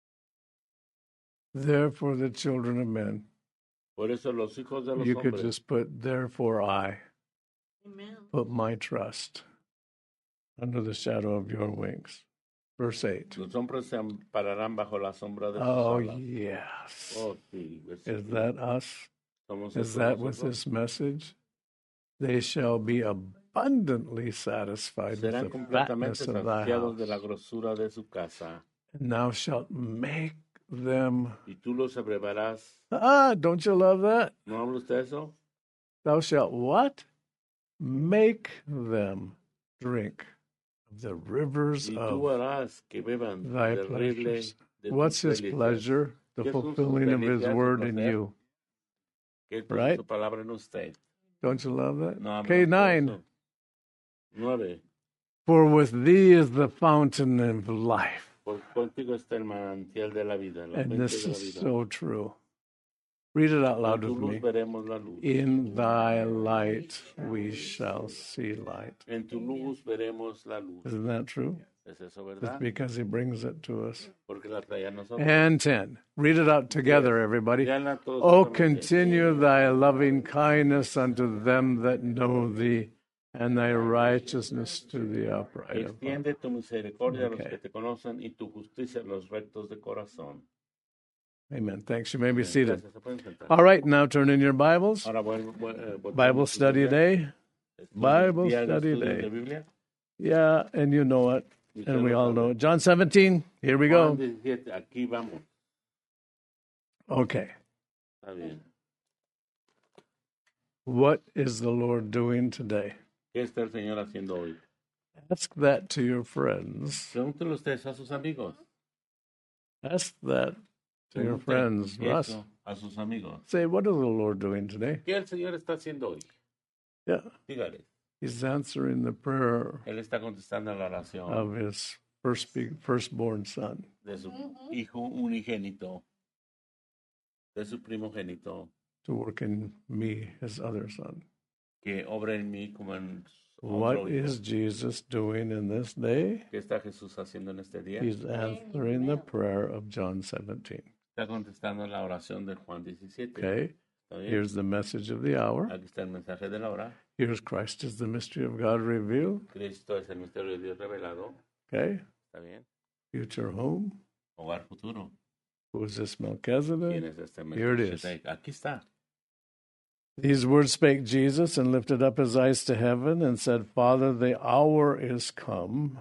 Therefore, the children of men. Por eso los hijos de los You could hombres, just put, therefore I Amen. put my trust under the shadow of your wings. Verse eight. los hombres se ampararán bajo la sombra de sus Oh, alas. yes. Oh, sí, Is versículo. that us? Somos Is estos that with nosotros. this message? They shall be abundantly satisfied with Serán the completamente fatness of thy saciados de la house. grosura de su casa. And thou shalt make them. Y tú los abrevarás. Ah, don't you love that? ¿No habla usted eso? Thou shalt what? Make them drink of the rivers Y tú of harás que beban thy del rible pleasures. de What's tus his delicias. pleasure? The ¿Qué son sus fulfilling of his delicias, word su in placer? you. Que es Right? su palabra en usted. Don't you love that? No habla Okay, usted nine. eso. Nueve. For with thee is the fountain of life. Por contigo está el manantial de la vida, la And fuente this de la is vida. so true. Read it out En loud tu with luz me. veremos la luz. In thy light we shall see light. En tu luz veremos la luz. Isn't that true? ¿Es eso It's verdad? because he brings it to us. Porque la trae a nosotros. And ten. Read it out together, everybody. Léanla todos Oh, juntamente. continue thy loving kindness unto them that know thee, and thy righteousness to the upright. of heart. Extiende tu misericordia a los Okay. que te conocen y tu justicia a los rectos de corazón. Amen. Thanks. You may be seated. Gracias, se pueden sentar. All right, now turn in your Bibles. Ahora vuelvo- vuel- eh, volvemos Bible a su study Biblia. day. Estudio- Bible día de study estudios day. de Biblia. Yeah, and you know it. Y And usted we lo all sabe. know it. John seventeen. Here we Juan go. diecisiete, aquí vamos. Okay. Está bien. What is the Lord doing today? ¿Qué está el Señor haciendo hoy? Ask that to your friends. Pregúntenle ustedes a sus amigos. Ask that to your Pregunten friends. Russ, eso a sus amigos. say, what is the Lord doing today? ¿Qué el Señor está haciendo hoy? Yeah. Dígale. He's answering the prayer Él está contestando a la oración of his first firstborn son. de su hijo unigénito, de su primogénito, To work in me, his other son. que obra en mí como en su What otro hijo. is Jesus doing in this day? ¿Qué está Jesús haciendo en este día? He's answering the prayer of John seventeen. Está contestando la oración de Juan diecisiete. Okay? ¿Está bien? Here's the message of the hour. Aquí está el mensaje de la hora. Here's Christ is the mystery of God revealed. Cristo es el misterio de Dios revelado. Okay? ¿Está bien? Future home. Hogar futuro. Who is this ¿Quién Melchizedek? es este Here it is. Melquisedec? Aquí está. These words spake Jesus and lifted up his eyes to heaven and said, Father, the hour is come. Estas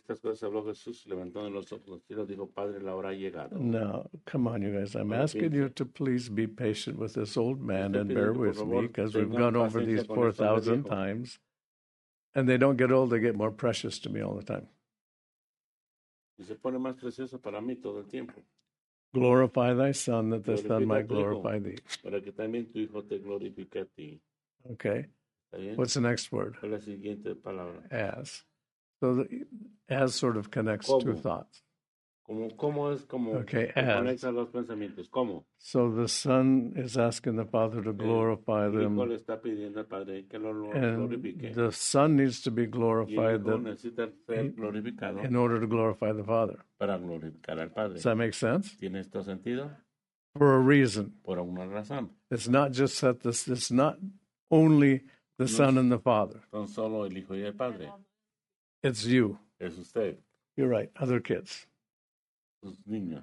estas cosas habló Jesús, levantando los ojos los cielos, dijo, Padre, la hora ha llegado. No, come on, you guys. I'm asking you to please be patient with this old man and bear with me, because we've gone over these four thousand times, and they don't get old, they get more precious to me all the time. Y se pone más precioso para mí todo el tiempo. Glorify thy Son, that the Son might glorify thee. Para que también tu Hijo te glorifique a ti. Okay. What's the next word? La siguiente palabra. As. So the, as sort of connects ¿Cómo? Two thoughts. ¿Cómo, cómo es como okay, as. Conecta los pensamientos? ¿Cómo? So the Son is asking the Father to glorify el, them. El Hijo le está pidiendo al Padre que lo and glorifique. The Son needs to be glorified that, ser glorificado in order to glorify the Father. Para glorificar al Padre. Does that make sense? ¿Tiene esto sentido? For a reason. Por una razón. It's not just that this. It's not only the no Son and the Father. Son solo el Hijo y el Padre. It's you. Es usted. You're right. Other kids. Sus niños.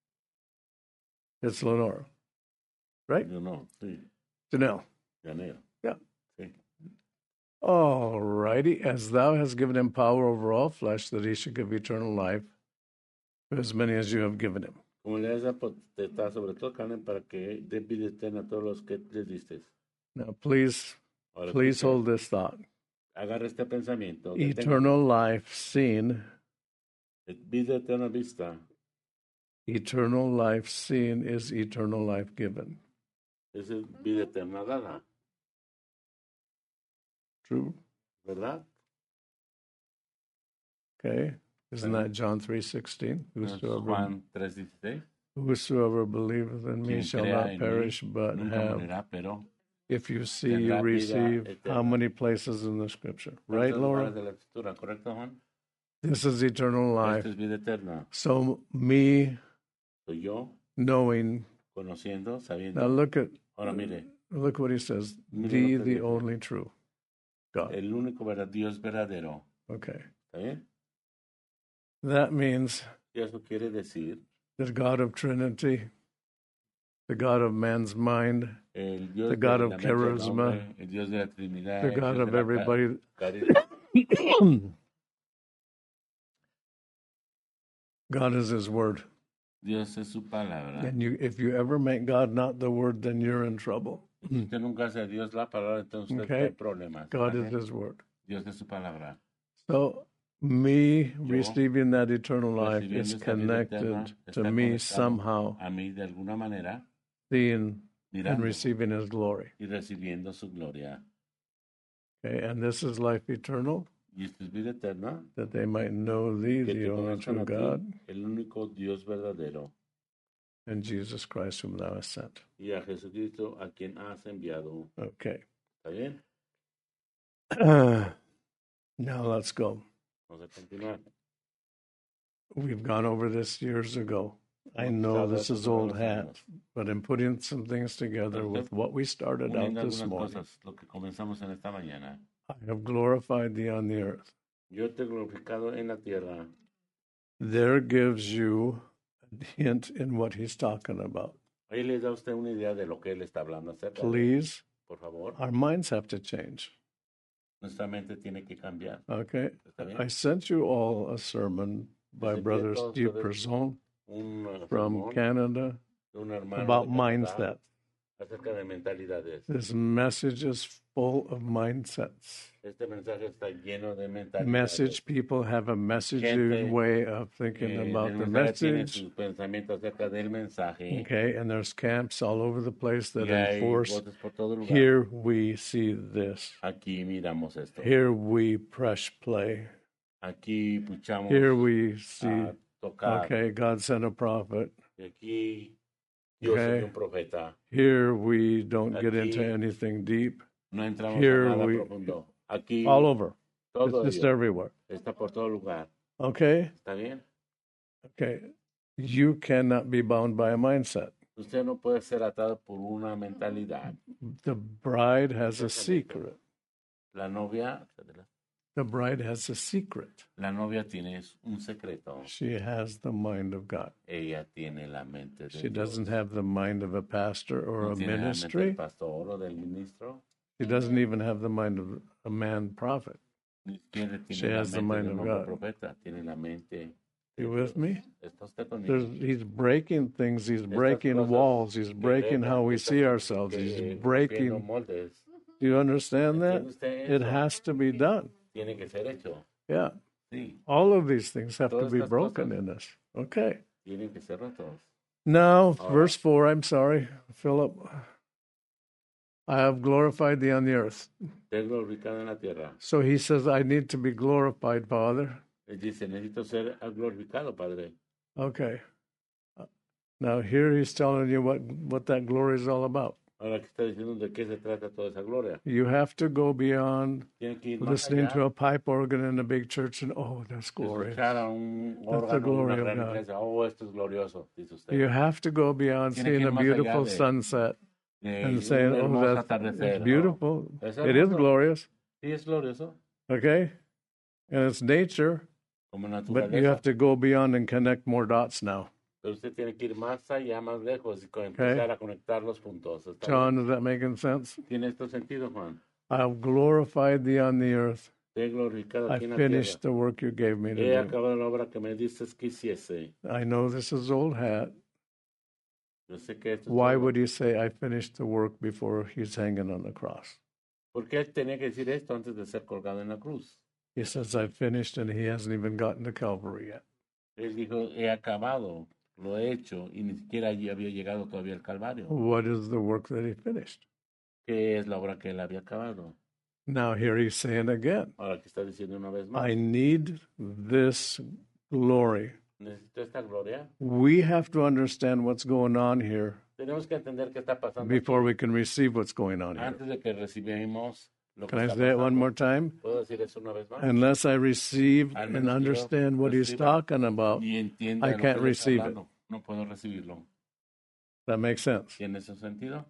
It's Lenora. Right? Yo no, sí. Janelle. Janelle. Yeah. Sí. All righty. As thou hast given him power over all flesh, that he should give eternal life to as many as you have given him. Como le das potestad sobre todo carne para que dé vida eterna a todos los que le diste. Now, please, Ahora please hold this thought. Agarra este pensamiento. Eternal life seen. Vida eterna vista. Eternal life seen is eternal life given. Es vida eterna dada. True. ¿Verdad? Okay. Isn't that John three sixteen? Whosoever, Juan tres dieciséis. Whosoever believeth in me shall not perish, but have. Morirá, if you see, you receive. How many places in the scripture? Right, Laura? ¿Correcto, Juan? This is eternal life. Esto es vida eterna. So me Soy yo, knowing. Conociendo, sabiendo. Now look at. Ahora mire. Look what he says. The, the only true God. El único verdad, Dios verdadero. Okay. ¿Está bien? That means y eso quiere decir the God of Trinity, the God of man's mind, the God of charisma, the God of everybody. God is his word. Dios es su palabra. And you, if you ever make God not the word, then you're in trouble. Usted nunca hace a Dios la palabra, entonces usted okay. tiene problemas. God ¿okay? is his word. Dios es su palabra. So, me Yo, receiving that eternal life is connected to me somehow a mí de alguna manera, seeing and receiving his glory. Y recibiendo su gloria. Okay, and this is life eternal. Y esto es vida eterna. That they might know thee, the only true God. El único Dios verdadero. And Jesus Christ, whom thou hast sent. Y a Jesucristo, a quien has enviado. Okay. ¿Está bien? Uh, now let's go. Vamos a continuar. We've gone over this years ago. I know this is old hat, but I'm putting some things together with what we started out this morning. Lo que comenzamos en esta mañana. I have glorified thee on the earth. Yo te he glorificado en la tierra. There gives you a hint in what he's talking about. Ahí le da usted una idea de lo que él está hablando acerca. Please, por favor. Our minds have to change. Nuestra mente tiene que cambiar. Okay. I sent you all a sermon by Brother Steve Person from Canada about mindset. Acerca de mentalidades. This message is full of mindsets. Este mensaje está lleno de mentalidades. Message people have a messaging way of thinking eh, about the message. Su pensamiento acerca del mensaje. Okay, and there's camps all over the place that enforce. Here we see this. Aquí miramos esto. Here we press play. Aquí puchamos. Here we see. Okay, God sent a prophet. Y aquí Dios okay. es un profeta. Here we don't Aquí, get into anything deep. No entramos Here en nada we, profundo. Aquí, all over. Todo it's just everywhere. Está por todo lugar. Okay? ¿Está bien? Okay. You cannot be bound by a mindset. Usted no puede ser atado por una mentalidad. The bride has a secret. La novia... The bride has a secret. La novia tiene un secreto. She has the mind of God. Ella tiene la mente de She Dios. doesn't have the mind of a pastor or no a tiene ministry. La mente del pastor o del ministro. She doesn't even have the mind of a man prophet. She has the mind of God. You with me? There's, he's breaking things. He's breaking walls. He's breaking how we see ourselves. He's breaking. Do you understand that? It has to be done. Yeah. All of these things have to be broken in us. Okay. Now, verse four, I'm sorry, Philip. I have glorified thee on the earth. So he says, I need to be glorified, Father. Okay. Now here he's telling you what, what that glory is all about. You have to go beyond listening to a pipe organ in a big church and, oh, that's glorious. That's the glory of God. You have to go beyond seeing a beautiful sunset and saying, oh, that's it's beautiful. It is glorious. Okay? And it's nature. But you have to go beyond and connect more dots now. Pero usted tiene que ir más allá, más lejos y empezar Okay. a conectar los puntos. John, is that making sense? ¿Tiene esto sentido, Juan? I have glorified thee on the earth. Te he glorificado I aquí en la finished tierra. the work you gave me to He do. acabado la obra que me dices que hiciese. I know this is old hat. Yo sé que esto es Why todo. would he say, I finished the work before he's hanging on the cross? ¿Por qué él tenía que decir esto antes de ser colgado en la cruz? He says, I finished, and he hasn't even gotten to Calvary yet. Él dijo, he acabado, lo he hecho, y ni siquiera allí había llegado todavía al Calvario. What is the work that he finished? ¿Qué es la obra que él había acabado? Now here he's saying again, Ahora que está diciendo una vez más. I need this glory. Necesito esta gloria. We have to understand what's going on here Tenemos que entender qué está pasando before aquí, we can receive what's going on here. antes de que recibimos lo que Can I está say it one pasando. more time? ¿Puedo decir eso una vez más? Unless I receive Al menos and que yo understand what he's reciba talking about, y entienda I lo que can't él está receive it. hablando. No puedo recibirlo. That makes sense. ¿Tiene ese sentido?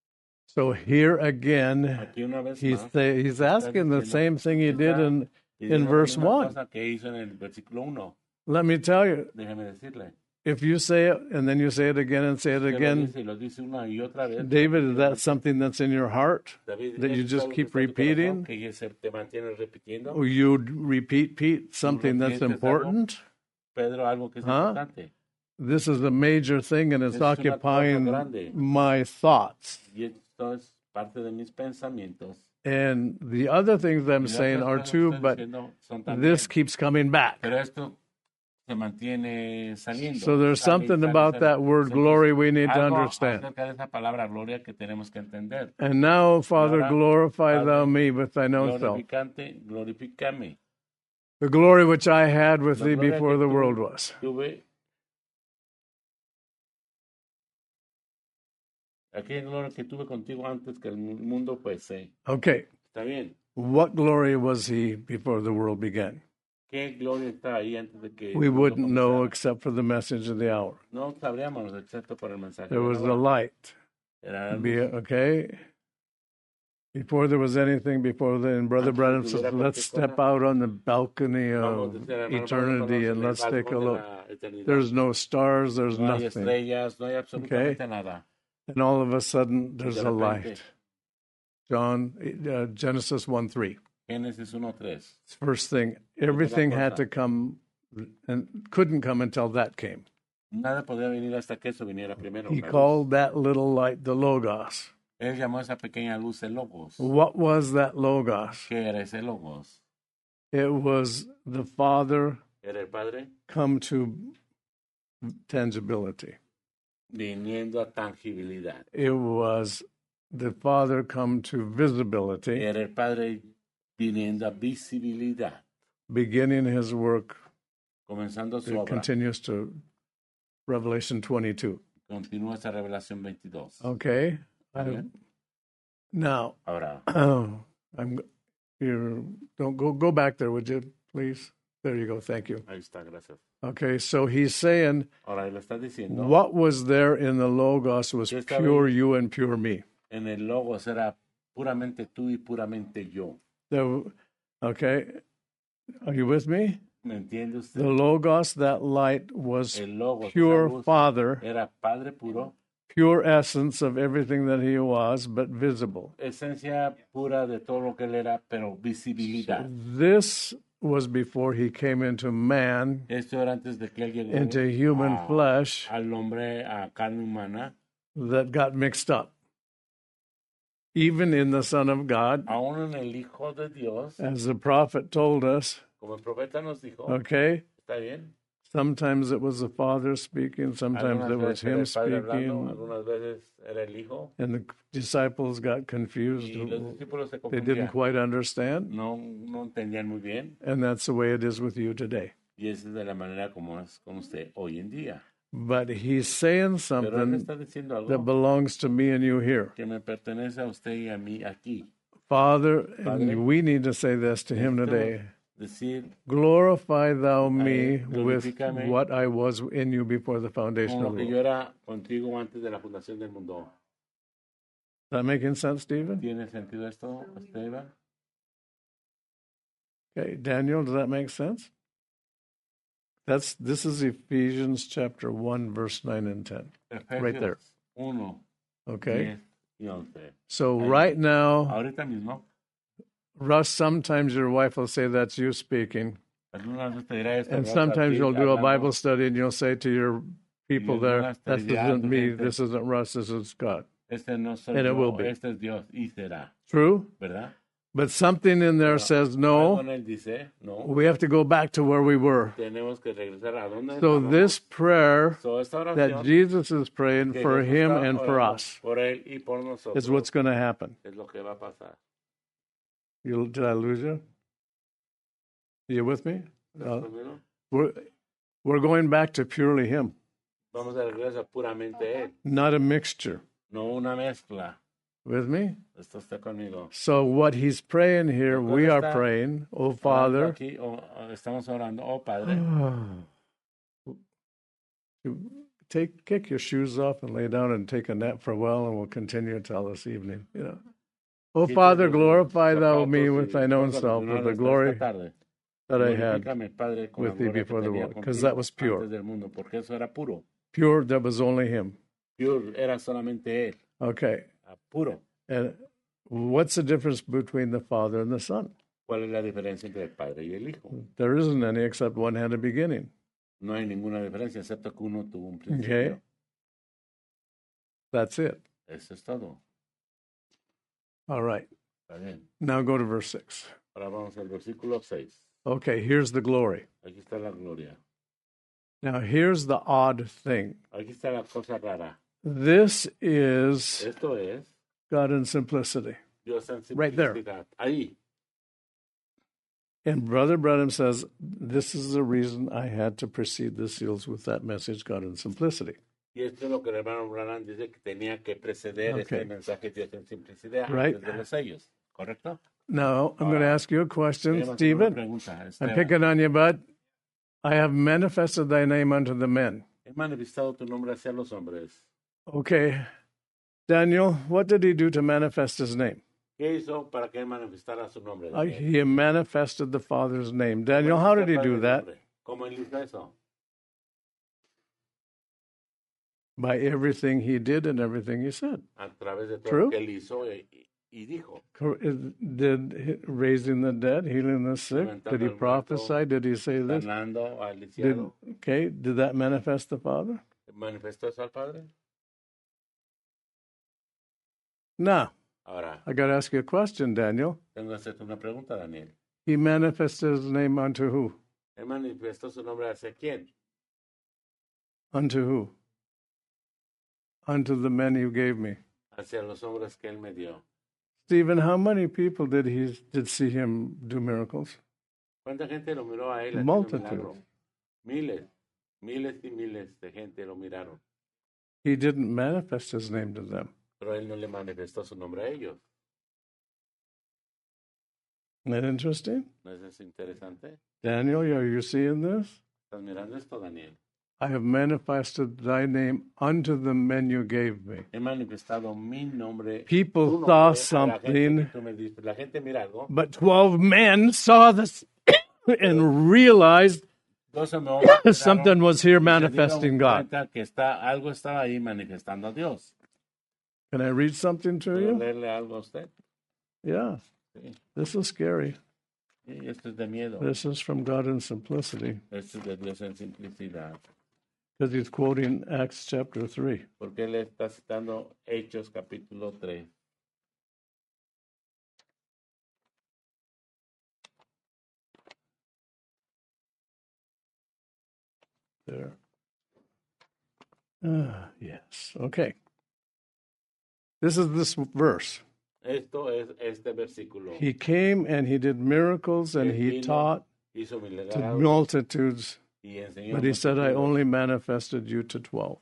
So here again, Aquí una vez he's más, say, he's asking the diciendo- same thing he did in, diciendo in la verse misma one. cosa que hizo en el versículo uno. Let me tell you, Déjeme decirle. if you say it and then you say it again and say it Usted lo again, dice y lo dice una y otra vez. David, is that something that's in your heart David, that you ¿es just algo que keep está en tu corazón, repeating? que se te mantienes repitiendo? Or you repeat, Pete, something that's repites algo? important? Pedro, algo que es Huh? importante. This is a major thing and it's Es una cosa occupying grande. my thoughts. Y esto es parte de mis pensamientos. And the other things I'm Y las saying otras are cosas too, que estoy but diciendo son también. this keeps coming back. Pero esto se mantiene saliendo. So there's Sale, something sale, about sale. that word Entonces, glory we need to algo understand. acerca de esa palabra gloria que tenemos que entender. And now, Father, Ahora, glorify Padre, thou me with thine own self. Glorificante, glorifícame. The glory which I had with La thee gloria before que the tuve- world was. Tuve aquella gloria que tuve contigo antes que el mundo fuese. Okay. Está bien. What glory was he before the world began? ¿Qué gloria está ahí antes de que We el mundo wouldn't know comenzara? except for the message of the hour. No sabríamos excepto por el mensaje. There de was la the hora. light. Era la Be, luz. okay? Before there was anything, before then, Brother Antes Branham de says, hubiera let's cualquier step cosa, out on the balcony Vamos of a decir, hermano, eternity vamos and en el let's take a balcón de look. la eternidad. There's no stars, there's No hay nothing. estrellas, no hay absolutamente nada. And all of a sudden, there's De a repente. light. John, uh, Genesis one three. Génesis uno tres. First thing, everything had to come and couldn't come until that came. Nada podía venir hasta que eso viniera primero. He la luz. called that little light the Logos. Él llamó a esa pequeña luz el Logos. What was that Logos? ¿Qué era ese Logos? It was the Father Era el Padre come to tangibility. viniendo a tangibilidad. It was the Father come to visibility, Era el Padre viniendo a visibilidad. beginning his work. Comenzando su It obra. continues to Revelation twenty-two. Continúa esta revelación veintidós. Okay? I- Bien. now, Ahora, I'm you don't go go back there, would you, please? There you go. Thank you. ahí está, gracias. Okay, so he's saying Ahora él está diciendo, what was there in the Logos was ¿Qué estaba pure ahí? you and pure me. en el Logos era puramente tú y puramente yo. There, okay, are you with me? ¿Me entiende usted? The Logos, that light, was El Logos, esa pure luz, Father era Padre puro pure essence of everything that he was, but visible. Esencia pura de todo lo que él era, pero visibilidad. So this was before he came into man, Esto era antes de que él llegó into human a, flesh, al hombre, a carne humana, that got mixed up. Even in the Son of God, aún en el Hijo de Dios, as the prophet told us, como el profeta nos dijo, okay, está bien. Sometimes it was the Father speaking, sometimes Algunas it was him speaking. Hablando, algunas veces era el Hijo. And the disciples got confused. Y los discípulos se they didn't quite understand. No, no entendían muy bien. And that's the way it is with you today. Y esa es de la manera como es con usted hoy en día. But he's saying something that belongs to me and you here. Que me pertenece a usted y a mí aquí. Father, Padre, and we need to say this to him today. Decir, glorify thou me with what I was in you before the foundation of the world. Yo era contigo antes de la fundación del mundo. Is that making sense, Stephen? ¿Tiene sentido esto, Esteban? Okay, Daniel, does that make sense? That's this is Ephesians chapter one, verse nine and ten. Ephesians right there. Uno, okay. diez, so Ahí, right now, ahorita mismo, Russ, sometimes your wife will say that's you speaking. And sometimes you'll do a Bible study and you'll say to your people there, that isn't me, this isn't Russ, this is God. And it will be. True? But something in there says, no, we have to go back to where we were. So this prayer that Jesus is praying for him and for us is what's going to happen. You, did I lose you? Are you with me? Uh, we're, we're going back to purely him. Vamos a regresar puramente él. Not a mixture. No una mezcla. With me? Está usted conmigo. So what he's praying here, we are praying, oh Father. Aquí, oh, estamos orando, oh Padre. Take, kick your shoes off and lay down and take a nap for a while, and we'll continue until this evening. You know. O Father, glorify thou me with thine own self, with the glory that I had with thee before the world, because that was pure. Pure, that was only him. Pure era solamente él. Okay. Puro. And what's the difference between the Father and the Son? ¿Cuál es la diferencia entre el Padre y el Hijo? There isn't any, except one had a beginning. No hay ninguna diferencia, excepto que uno tuvo un principio. Okay. That's it. Eso es todo. All right. Now go to verse six. Ahora vamos al versículo seis. Okay, here's the glory. Aquí está la gloria. Now here's the odd thing. Aquí está la cosa rara. This is Esto es God in simplicity. Dios en simplicidad. Right there. Ahí. And Brother Branham says, this is the reason I had to precede the seals with that message, God in simplicity. Y esto es lo que el hermano Branham dice que tenía que preceder okay. este mensaje Dios en simplicidad right. antes de los sellos, ¿correcto? Now, I'm going to ask you a question, Stephen. Pregunta, I'm picking on you, bud. I have manifested thy name unto the men. He manifestado tu nombre hacia los hombres. Okay. Daniel, what did he do to manifest his name? ¿Qué hizo para que manifestara su nombre? Uh, he manifested the Father's name. Daniel, how did he do that? ¿Cómo él hizo eso? By everything he did and everything he said. A través de todo True? Lo que él hizo y, y dijo. Did raising the dead, healing the sick? Did he prophesy? Did he say this? Did, okay, did that manifest the Father? ¿Manifestó eso al Padre? Now, Ahora, I got to ask you a question, Daniel. Tengo que hacerte una pregunta, Daniel. He manifested his name unto who? Él manifestó su nombre hacia quién? Unto who? Unto the men you gave me. Hacia los hombres que él me dio. Stephen, how many people did he did see him do miracles? ¿Cuánta gente lo miró a él? Multitudes. Miles, miles y miles de gente lo miraron. He didn't manifest his name to them. Pero él no le manifestó su nombre a ellos. Isn't that interesting? ¿No es eso interesante? Daniel, are you seeing this? ¿Estás mirando esto, Daniel? I have manifested thy name unto the men you gave me. He manifestado mi nombre. People saw something, la gente, la gente mira algo, but twelve men saw this and realized Something was here manifesting God. Que está, algo estaba ahí manifestando a Dios. Can I read something to you? Leerle algo a usted? Yeah. Sí. This is scary. Sí, esto es de miedo. This is from God in simplicity. Esto es de Dios en simplicidad. Because he's quoting Acts chapter three. Porque él está citando Hechos capítulo tres. There. Uh, yes. Okay. This is this verse. Esto es este versículo. He came and he did miracles and he taught to multitudes, but he said, I only manifested you to twelve.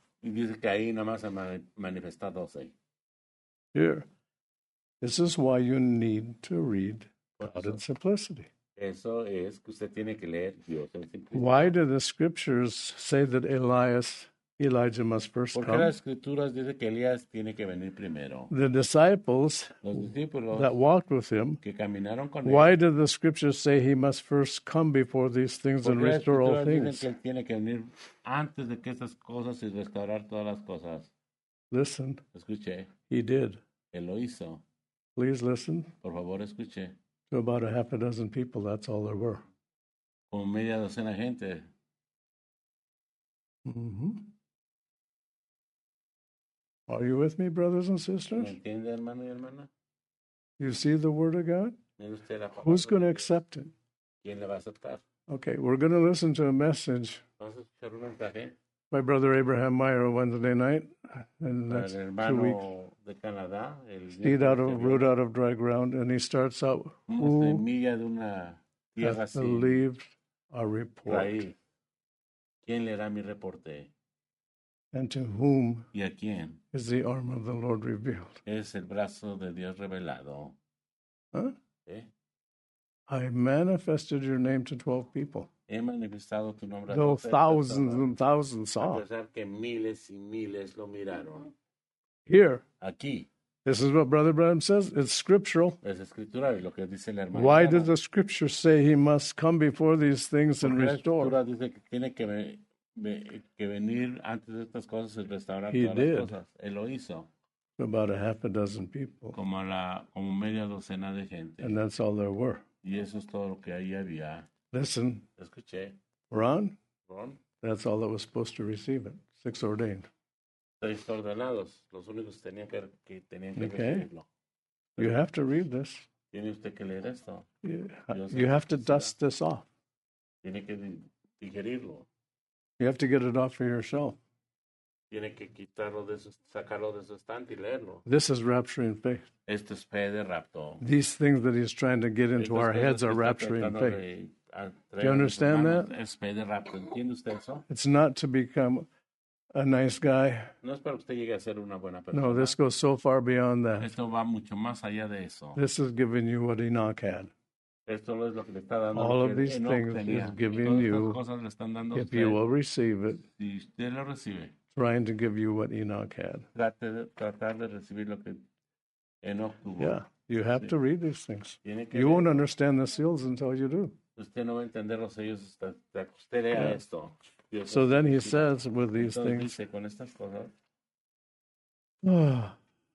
Here. This is why you need to read God in simplicity. Eso es que usted tiene que leer Dios en simplicidad. Why do the scriptures say that Elias, Elijah must first Porque come? las escrituras dice que Elías tiene que venir primero. The disciples Los discípulos that walked with him, que caminaron con why él, do the scriptures say he must first come before these things and porque las restore all escrituras dicen things? que él tiene que venir antes de que estas cosas y restaurar todas las cosas. Listen, Escuche, he did. él lo hizo. Please listen. Por favor, escuche. To about a half a dozen people, that's all there were. Como media docena de gente. Mm-hmm. Are you with me, brothers and sisters? ¿Me entiende, hermano y hermana? You see the word of God? ¿Mira usted la palabra Who's going to de Dios? accept it? ¿Quién le va a aceptar? Okay, we're going to listen to a message Vamos a escuchar un mensaje by Brother Abraham Meyer Wednesday night, and para that's el two hermano weeks. de Canadá. El Seed out of root out of dry ground, and he starts out, Una who semilla de una tierra hath sin believed our report, raíz. ¿Quién le da mi reporte? and to whom ¿Y a quién? is the arm of the Lord revealed? Es el brazo de Dios revelado. Huh? ¿Eh? I manifested your name to twelve people, He manifestado tu nombre a though doce thousands personas, and thousands a saw. pesar que miles y miles lo miraron. Here, Aquí this is what Brother Branham says. It's scriptural. es escritura y lo que dice el hermano. Why Branham. did the scripture say he must come before these things and Porque la restore? escritura dice que tiene que, ve- ve- que venir antes de estas cosas y restaurar He todas did. las cosas. Él lo hizo, About a half a dozen people, como, la, como media docena de gente. and that's all there were. Y eso es todo lo que ahí había. Listen, Escuché, Ron, Ron, that's all that was supposed to receive it. Six ordained. seis ordenados, los únicos que tenían que, que, tenían que Okay. recibirlo. You have to read this. Tiene usted que leer esto. You, Dios you have to necesita- dust this off. Tiene que di- digerirlo. You have to get it off for yourself. Tiene que quitarlo de su, sacarlo de su estante y leerlo. This is rapturing faith. Esto es fe de rapto. These things that he's trying to get into Estas our cosas heads que are está rapturing tratando faith. de a- traer Do you a understand nuestras that? manos, es fe de rapto. ¿Entiende usted eso? It's not to become a nice guy. No es para que usted llegue a ser una buena persona. No, this goes so far beyond that. Esto va mucho más allá de eso. This is giving you what Enoch had. Esto es lo que le está dando. All lo of que these Enoch things tenía. is Y giving todas you, estas cosas le están dando a if usted. you will receive it, Si usted lo recibe, trying to give you what Enoch had. trate de, tratar de recibir lo que Enoch tuvo. Yeah, you have Sí. to read these things. Tiene que You leer. won't understand the seals until you do. Usted no va a entender los sellos hasta hasta que usted lea Yeah. esto. Dios So then he necesita. says with these Entonces things, dice, con estas cosas, ah,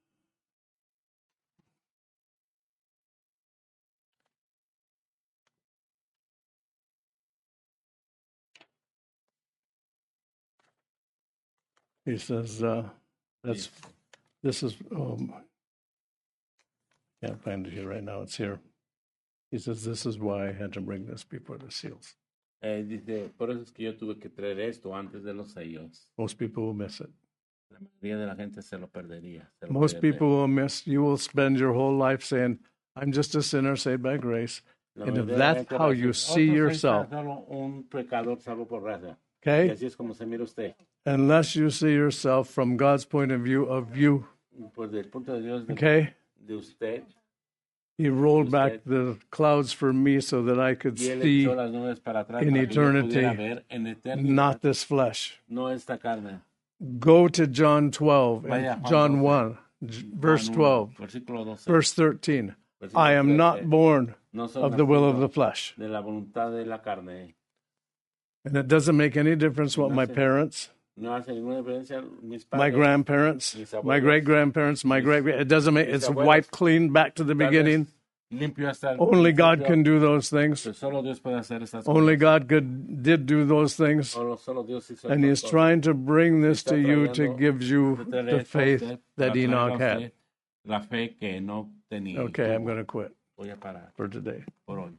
he says, uh, that's, this is, um, can't find it here right now, it's here. He says, this is why I had to bring this before the seals. eh, dice, por eso es que yo tuve que traer esto antes de los sellos. Most people will miss it. La mayoría de la gente se lo perdería. Se lo Most pierde. people will miss, you will spend your whole life saying, I'm just a sinner saved by grace. La And if mayoría de la that's gente how va a you decir, see "Oh, tú yourself," eres solo un pecador salvo por gracia. Y okay? así es como se mira usted. Unless you see yourself from God's point of view of you, Pues del punto de Dios de, okay? de usted, He rolled back the clouds for me so that I could y él see echó las nubes para atrás in para que yo eternity, pudiera ver en eternidad, not this flesh. no esta carne. Go to John twelve, Vaya, and Juan John doce. one, j- verse Juan uno, twelve, versículo doce. verse thirteen. Versículo I am not trece. born No soy of the will of nacido the flesh. de la voluntad de la carne. And it doesn't make any difference what my parents, No hace ninguna diferencia. Mis padres, my grandparents, mis abuelos, my great-grandparents, my great, it doesn't make, it's abuelos, wiped clean back to the beginning. limpio hasta el Only God principio. can do those things. Solo Dios puede hacer estas Only cosas. God could, did do those things. Solo, solo Dios hizo And estas He's cosas. trying to bring this to Está you to trayendo- give you de traer the esto a faith usted that para traer Enoch a had. usted La fe que no tenía. Okay, I'm going to quit Voy a parar for today. por hoy.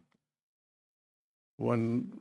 One,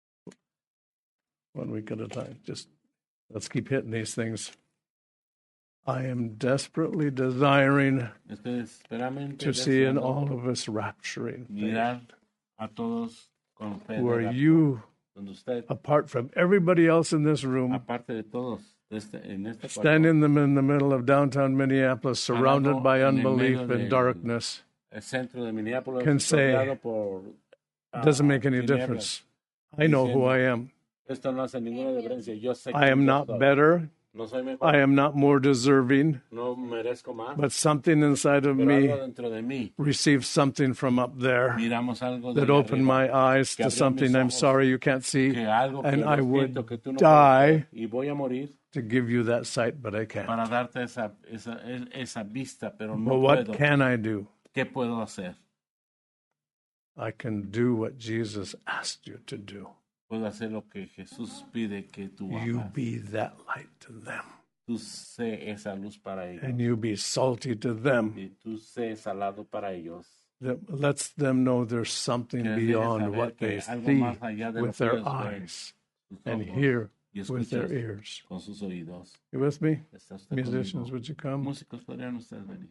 one week at a time. Just let's keep hitting these things. I am desperately desiring Estoy desesperadamente to see in deseando all of us rapturing faith, mirar a todos con fe de where rapto, you, donde usted, apart from everybody else in this room, aparte de todos, de este, en este cuarto, stand in them in the middle of downtown Minneapolis, surrounded by en el unbelief medio and del- darkness. el centro de Minneapolis, can say, rodeado por, ah, Doesn't make any tinieblas. difference. I know who I am. Esto no hace ninguna diferencia. Yo sé I am quién yo not soy. better. No soy mejor. I am not more deserving. No merezco más. But something inside of Pero me algo dentro de mí. received something from up there Miramos algo de that allá opened arriba, my eyes que to abrió something mis I'm ojos, sorry you can't see. que algo que And lo I siento would que tú no die puedes ver, y voy a morir to give you that sight, but I can't. para darte esa, esa, esa vista, pero no But what puedo. can I do? ¿Qué puedo hacer? I can do what Jesus asked you to do. Puedo hacer lo que Jesús pide que tú You hagas. be that light to them. Tú sé esa luz para ellos. And you be salty to them. Y tú sé salado para ellos. That lets them know there's something Que les dejes beyond saber what que they algo see más allá de lo with que their ellos ven, eyes sus and ojos, hear y with their escuchas ears. con sus oídos. You with me? ¿Está usted Musicians, conmigo? would you come? Músicos, podrían ustedes venir.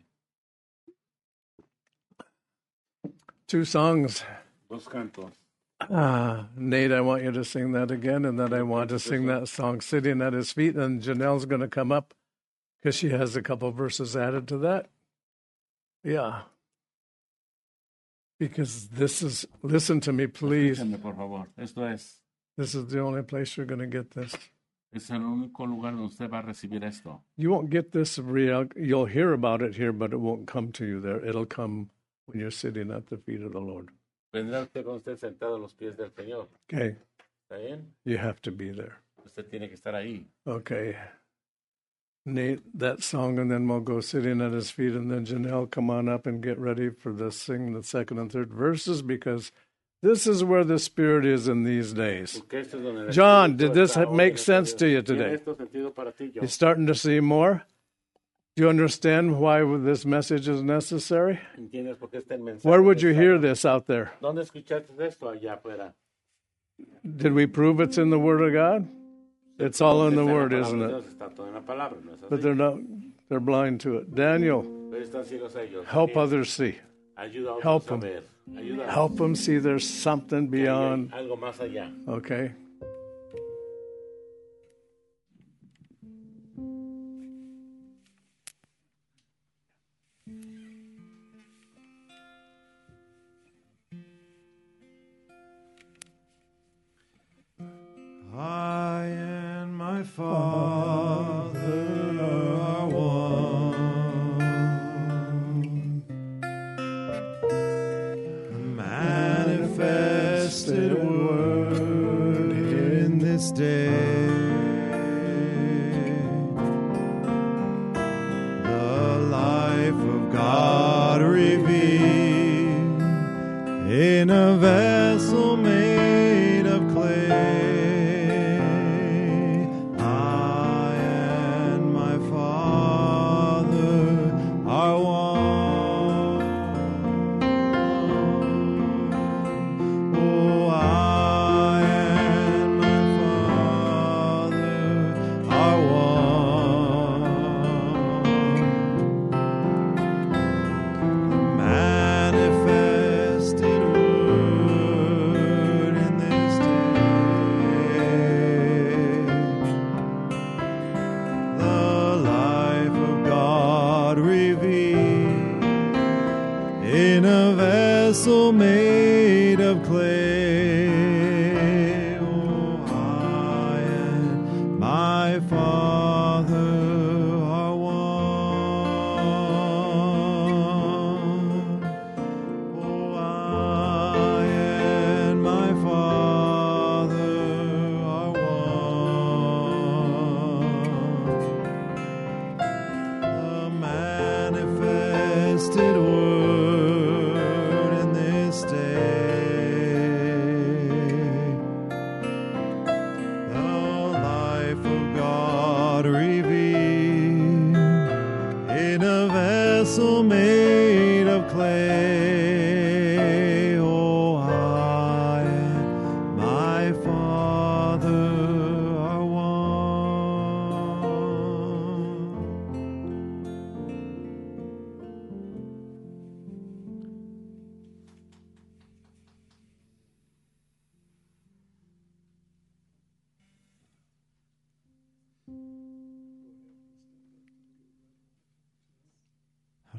Two songs. Dos cantos. Ah, Nate, I want you to sing that again, and then I want to sing that song, Sitting at His Feet, and Janelle's going to come up because she has a couple verses added to that. Yeah. Because this is, listen to me, please. Escúchenme, por favor. Esto es, This is the only place you're going to get this. es el único lugar donde usted va a recibir esto. You won't get this real, you'll hear about it here, but it won't come to you there. It'll come when you're sitting at the feet of the Lord. Vendrá usted con usted sentado a los pies del Señor. Okay. ¿Está bien? You have to be there. Usted tiene que estar ahí. Okay. Nate, that song, and then we'll go sitting at his feet, and then Janelle, come on up and get ready for the sing the second and third verses, because this is where the Spirit is in these days. Porque esto es donde el John, Espíritu did this está hoy make en estos sense días. to you ¿Tiene today? esto sentido para ti, John? You're starting to see more? Do you understand why this message is necessary? ¿Entiendes por qué está el mensaje Where would you hear necesario? this out there? ¿Dónde escuchaste esto allá afuera? Did we prove it's in the Word of God? It's all in the Está en la Word, palabra isn't de it? Dios, está todo en la palabra, ¿no es así? But they're not, they're blind to it. Daniel, Pero están ciegos ellos. help También. others see. Ayuda a otros help a them. ver. Ayuda a Help them see there's something que hay beyond, algo más allá. okay? I and my Father are one. A manifested word in this day. The life of God revealed in a vessel made of clay. I and my Father are one. Oh, I and my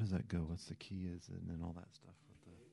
does that go? What's the key is and then all that stuff with the.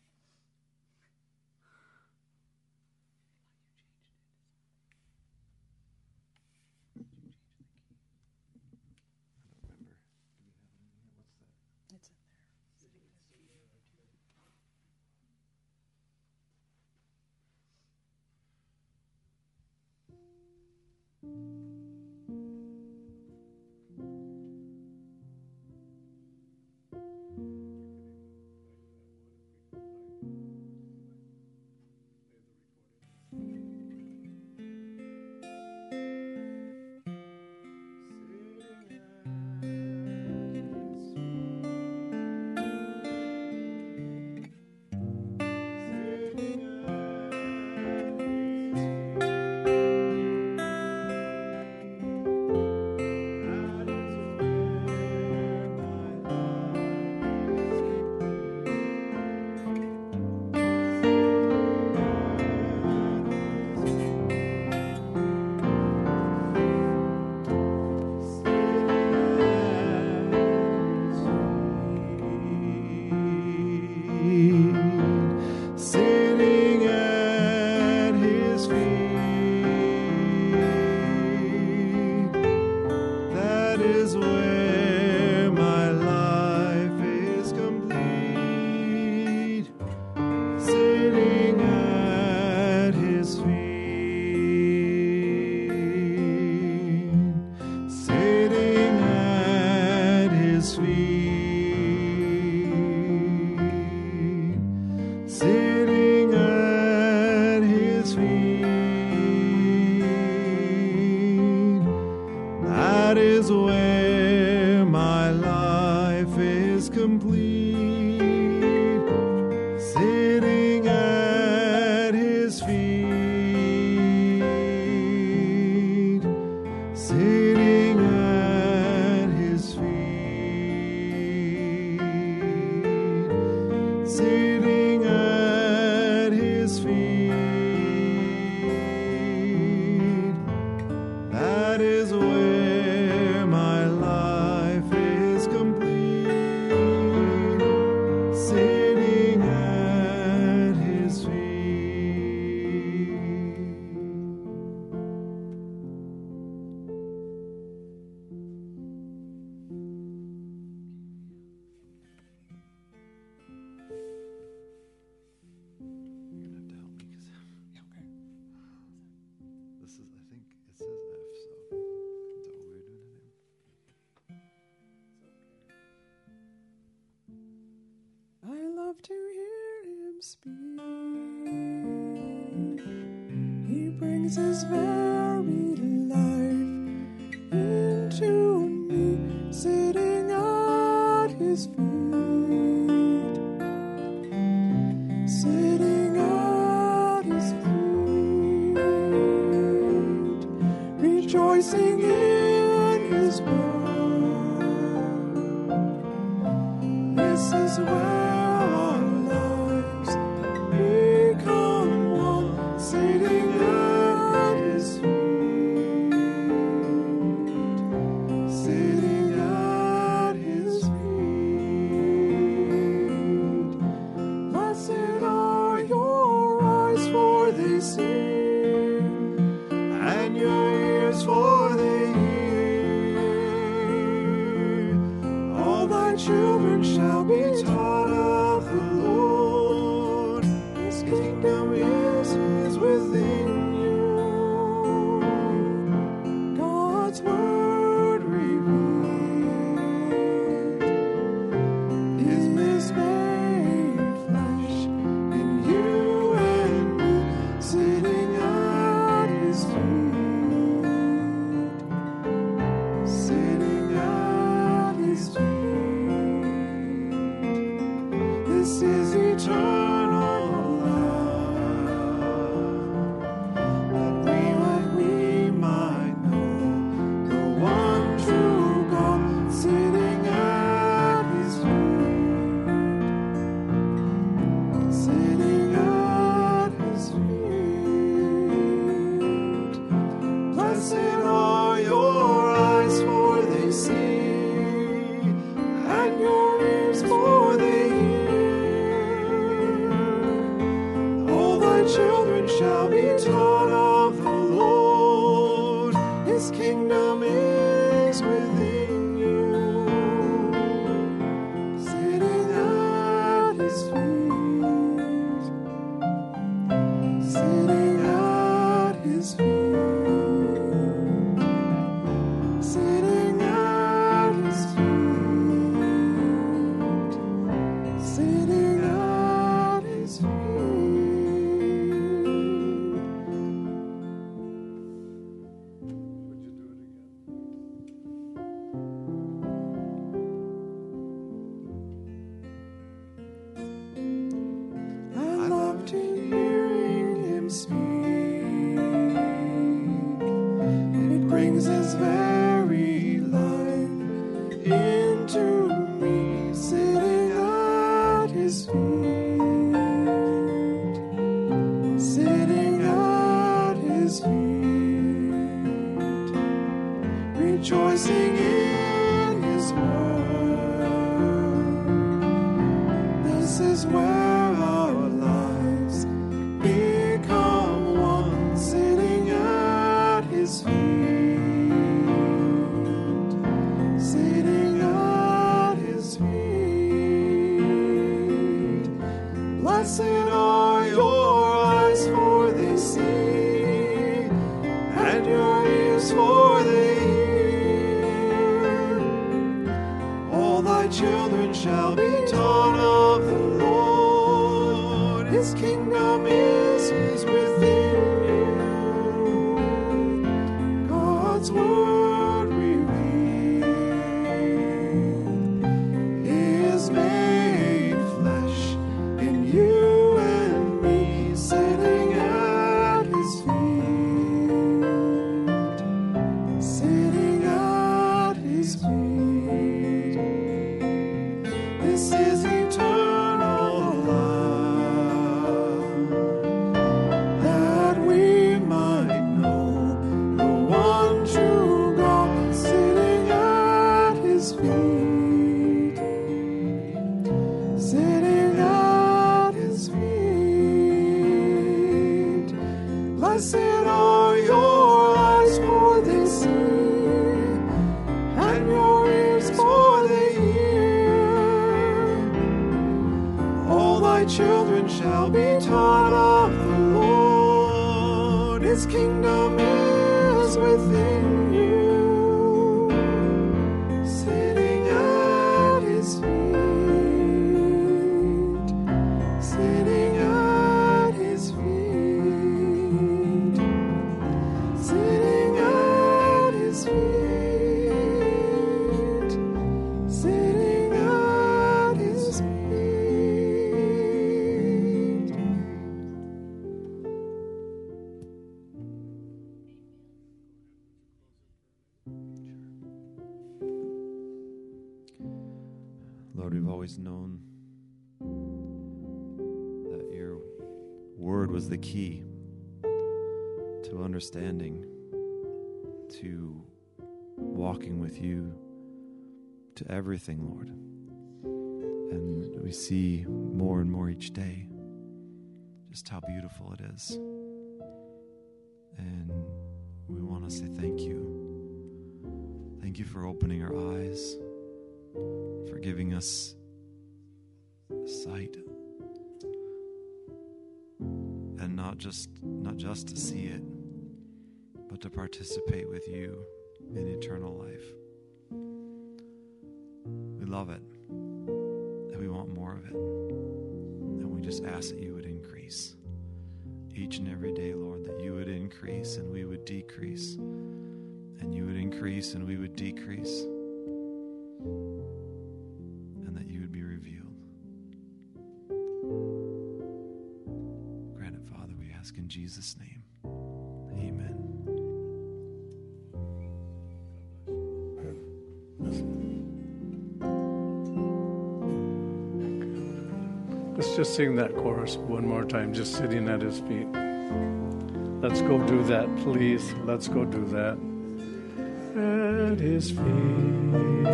To hear him speak, he brings his very life into me, sitting at his feet, sitting at his feet, rejoicing in his word. This is where children shall be taught of the Lord. His kingdom is, is within you. God's word revealed is made flesh in you and me, sitting brings his very life into me, sitting at his feet, sitting at his feet, rejoicing in his word. This is where our lives become one, sitting at his feet, sitting at his feet. Blessed are your eyes, for they see, and your ears, for they hear. All thy children shall be taught of the Lord. His kingdom is, is within you. God's word revealed is made flesh in you and me, sitting at his feet, sitting at his feet. This is eternal love, that we might know the one true God, sitting at his feet, sitting at his feet. Blessed are your eyes, for they see, and your ears, for they hear. All thy children shall be taught of the Lord. His kingdom is within you, sitting at his feet, sitting at his feet, sitting at his feet, sitting at his feet. Lord, we've always known that your word was the key to understanding, to walking with you, to everything, Lord. And we see more and more each day just how beautiful it is. And we want to say thank you. Thank you for opening our eyes, for giving us sight, and not just not just to see it, but to participate with you in eternal life. We love it, and we want more of it, and we just ask that you would increase each and every day, Lord, that you would increase and we would decrease, and you would increase and we would decrease, and that you would be revealed. Grant it, Father, we ask in Jesus' name. Amen. Let's just sing that chorus one more time, just sitting at his feet. Let's go do that, please. Let's go do that. At his feet,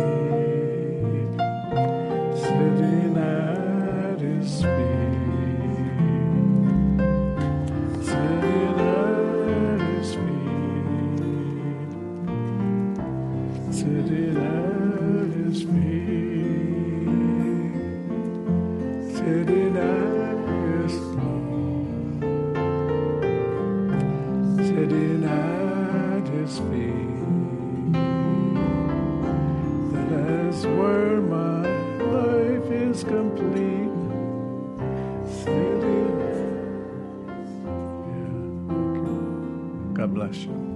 sitting at his feet, sitting at his feet, sitting at his feet, sitting at his feet, sitting at his feet. That's where my life is complete. Sitting. Yeah. Okay. God bless you.